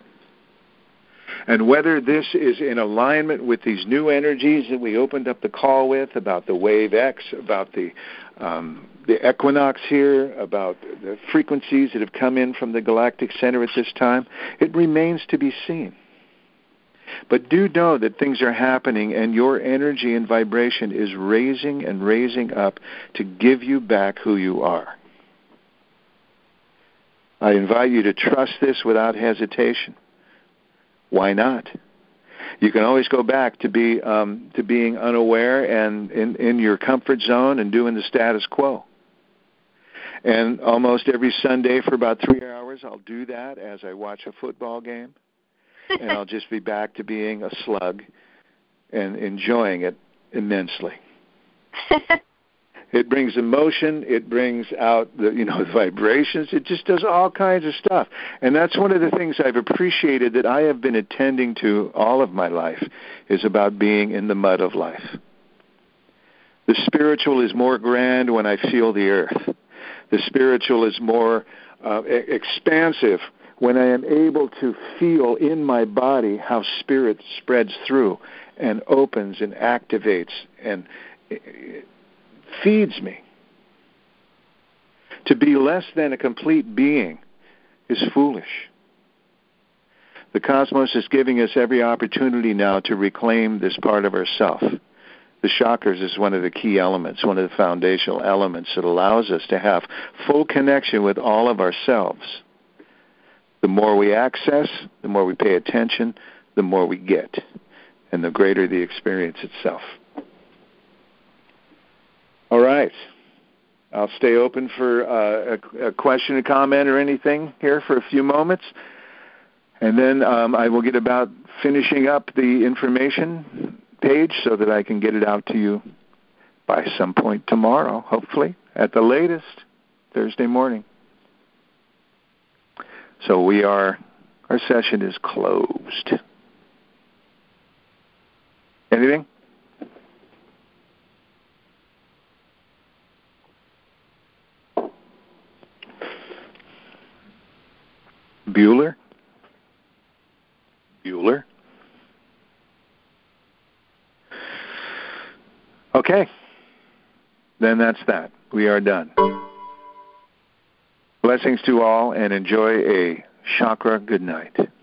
And whether this is in alignment with these new energies that we opened up the call with, about the wave X, about the um, the equinox here, about the frequencies that have come in from the galactic center at this time, it remains to be seen. But do know that things are happening and your energy and vibration is raising and raising up to give you back who you are. I invite you to trust this without hesitation. Why not? You can always go back to be um, to being unaware and in, in your comfort zone and doing the status quo. And almost every Sunday for about three hours I'll do that as I watch a football game. And I'll just be back to being a slug and enjoying it immensely. It brings emotion. It brings out the, you know, the vibrations. It just does all kinds of stuff. And that's one of the things I've appreciated that I have been attending to all of my life is about being in the mud of life. The spiritual is more grand when I feel the earth. The spiritual is more uh, expansive when I am able to feel in my body how spirit spreads through and opens and activates and feeds me. To be less than a complete being is foolish. The cosmos is giving us every opportunity now to reclaim this part of ourself. The chakras is one of the key elements, one of the foundational elements that allows us to have full connection with all of ourselves. The more we access, the more we pay attention, the more we get, and the greater the experience itself. All right. I'll stay open for uh, a, a question, a comment, or anything here for a few moments. And then um, I will get about finishing up the information page so that I can get it out to you by some point tomorrow, hopefully, at the latest, Thursday morning. So we are, our session is closed. Anything? Bueller? Bueller? Okay. Then that's that. We are done. Blessings to all and enjoy a chakra good night.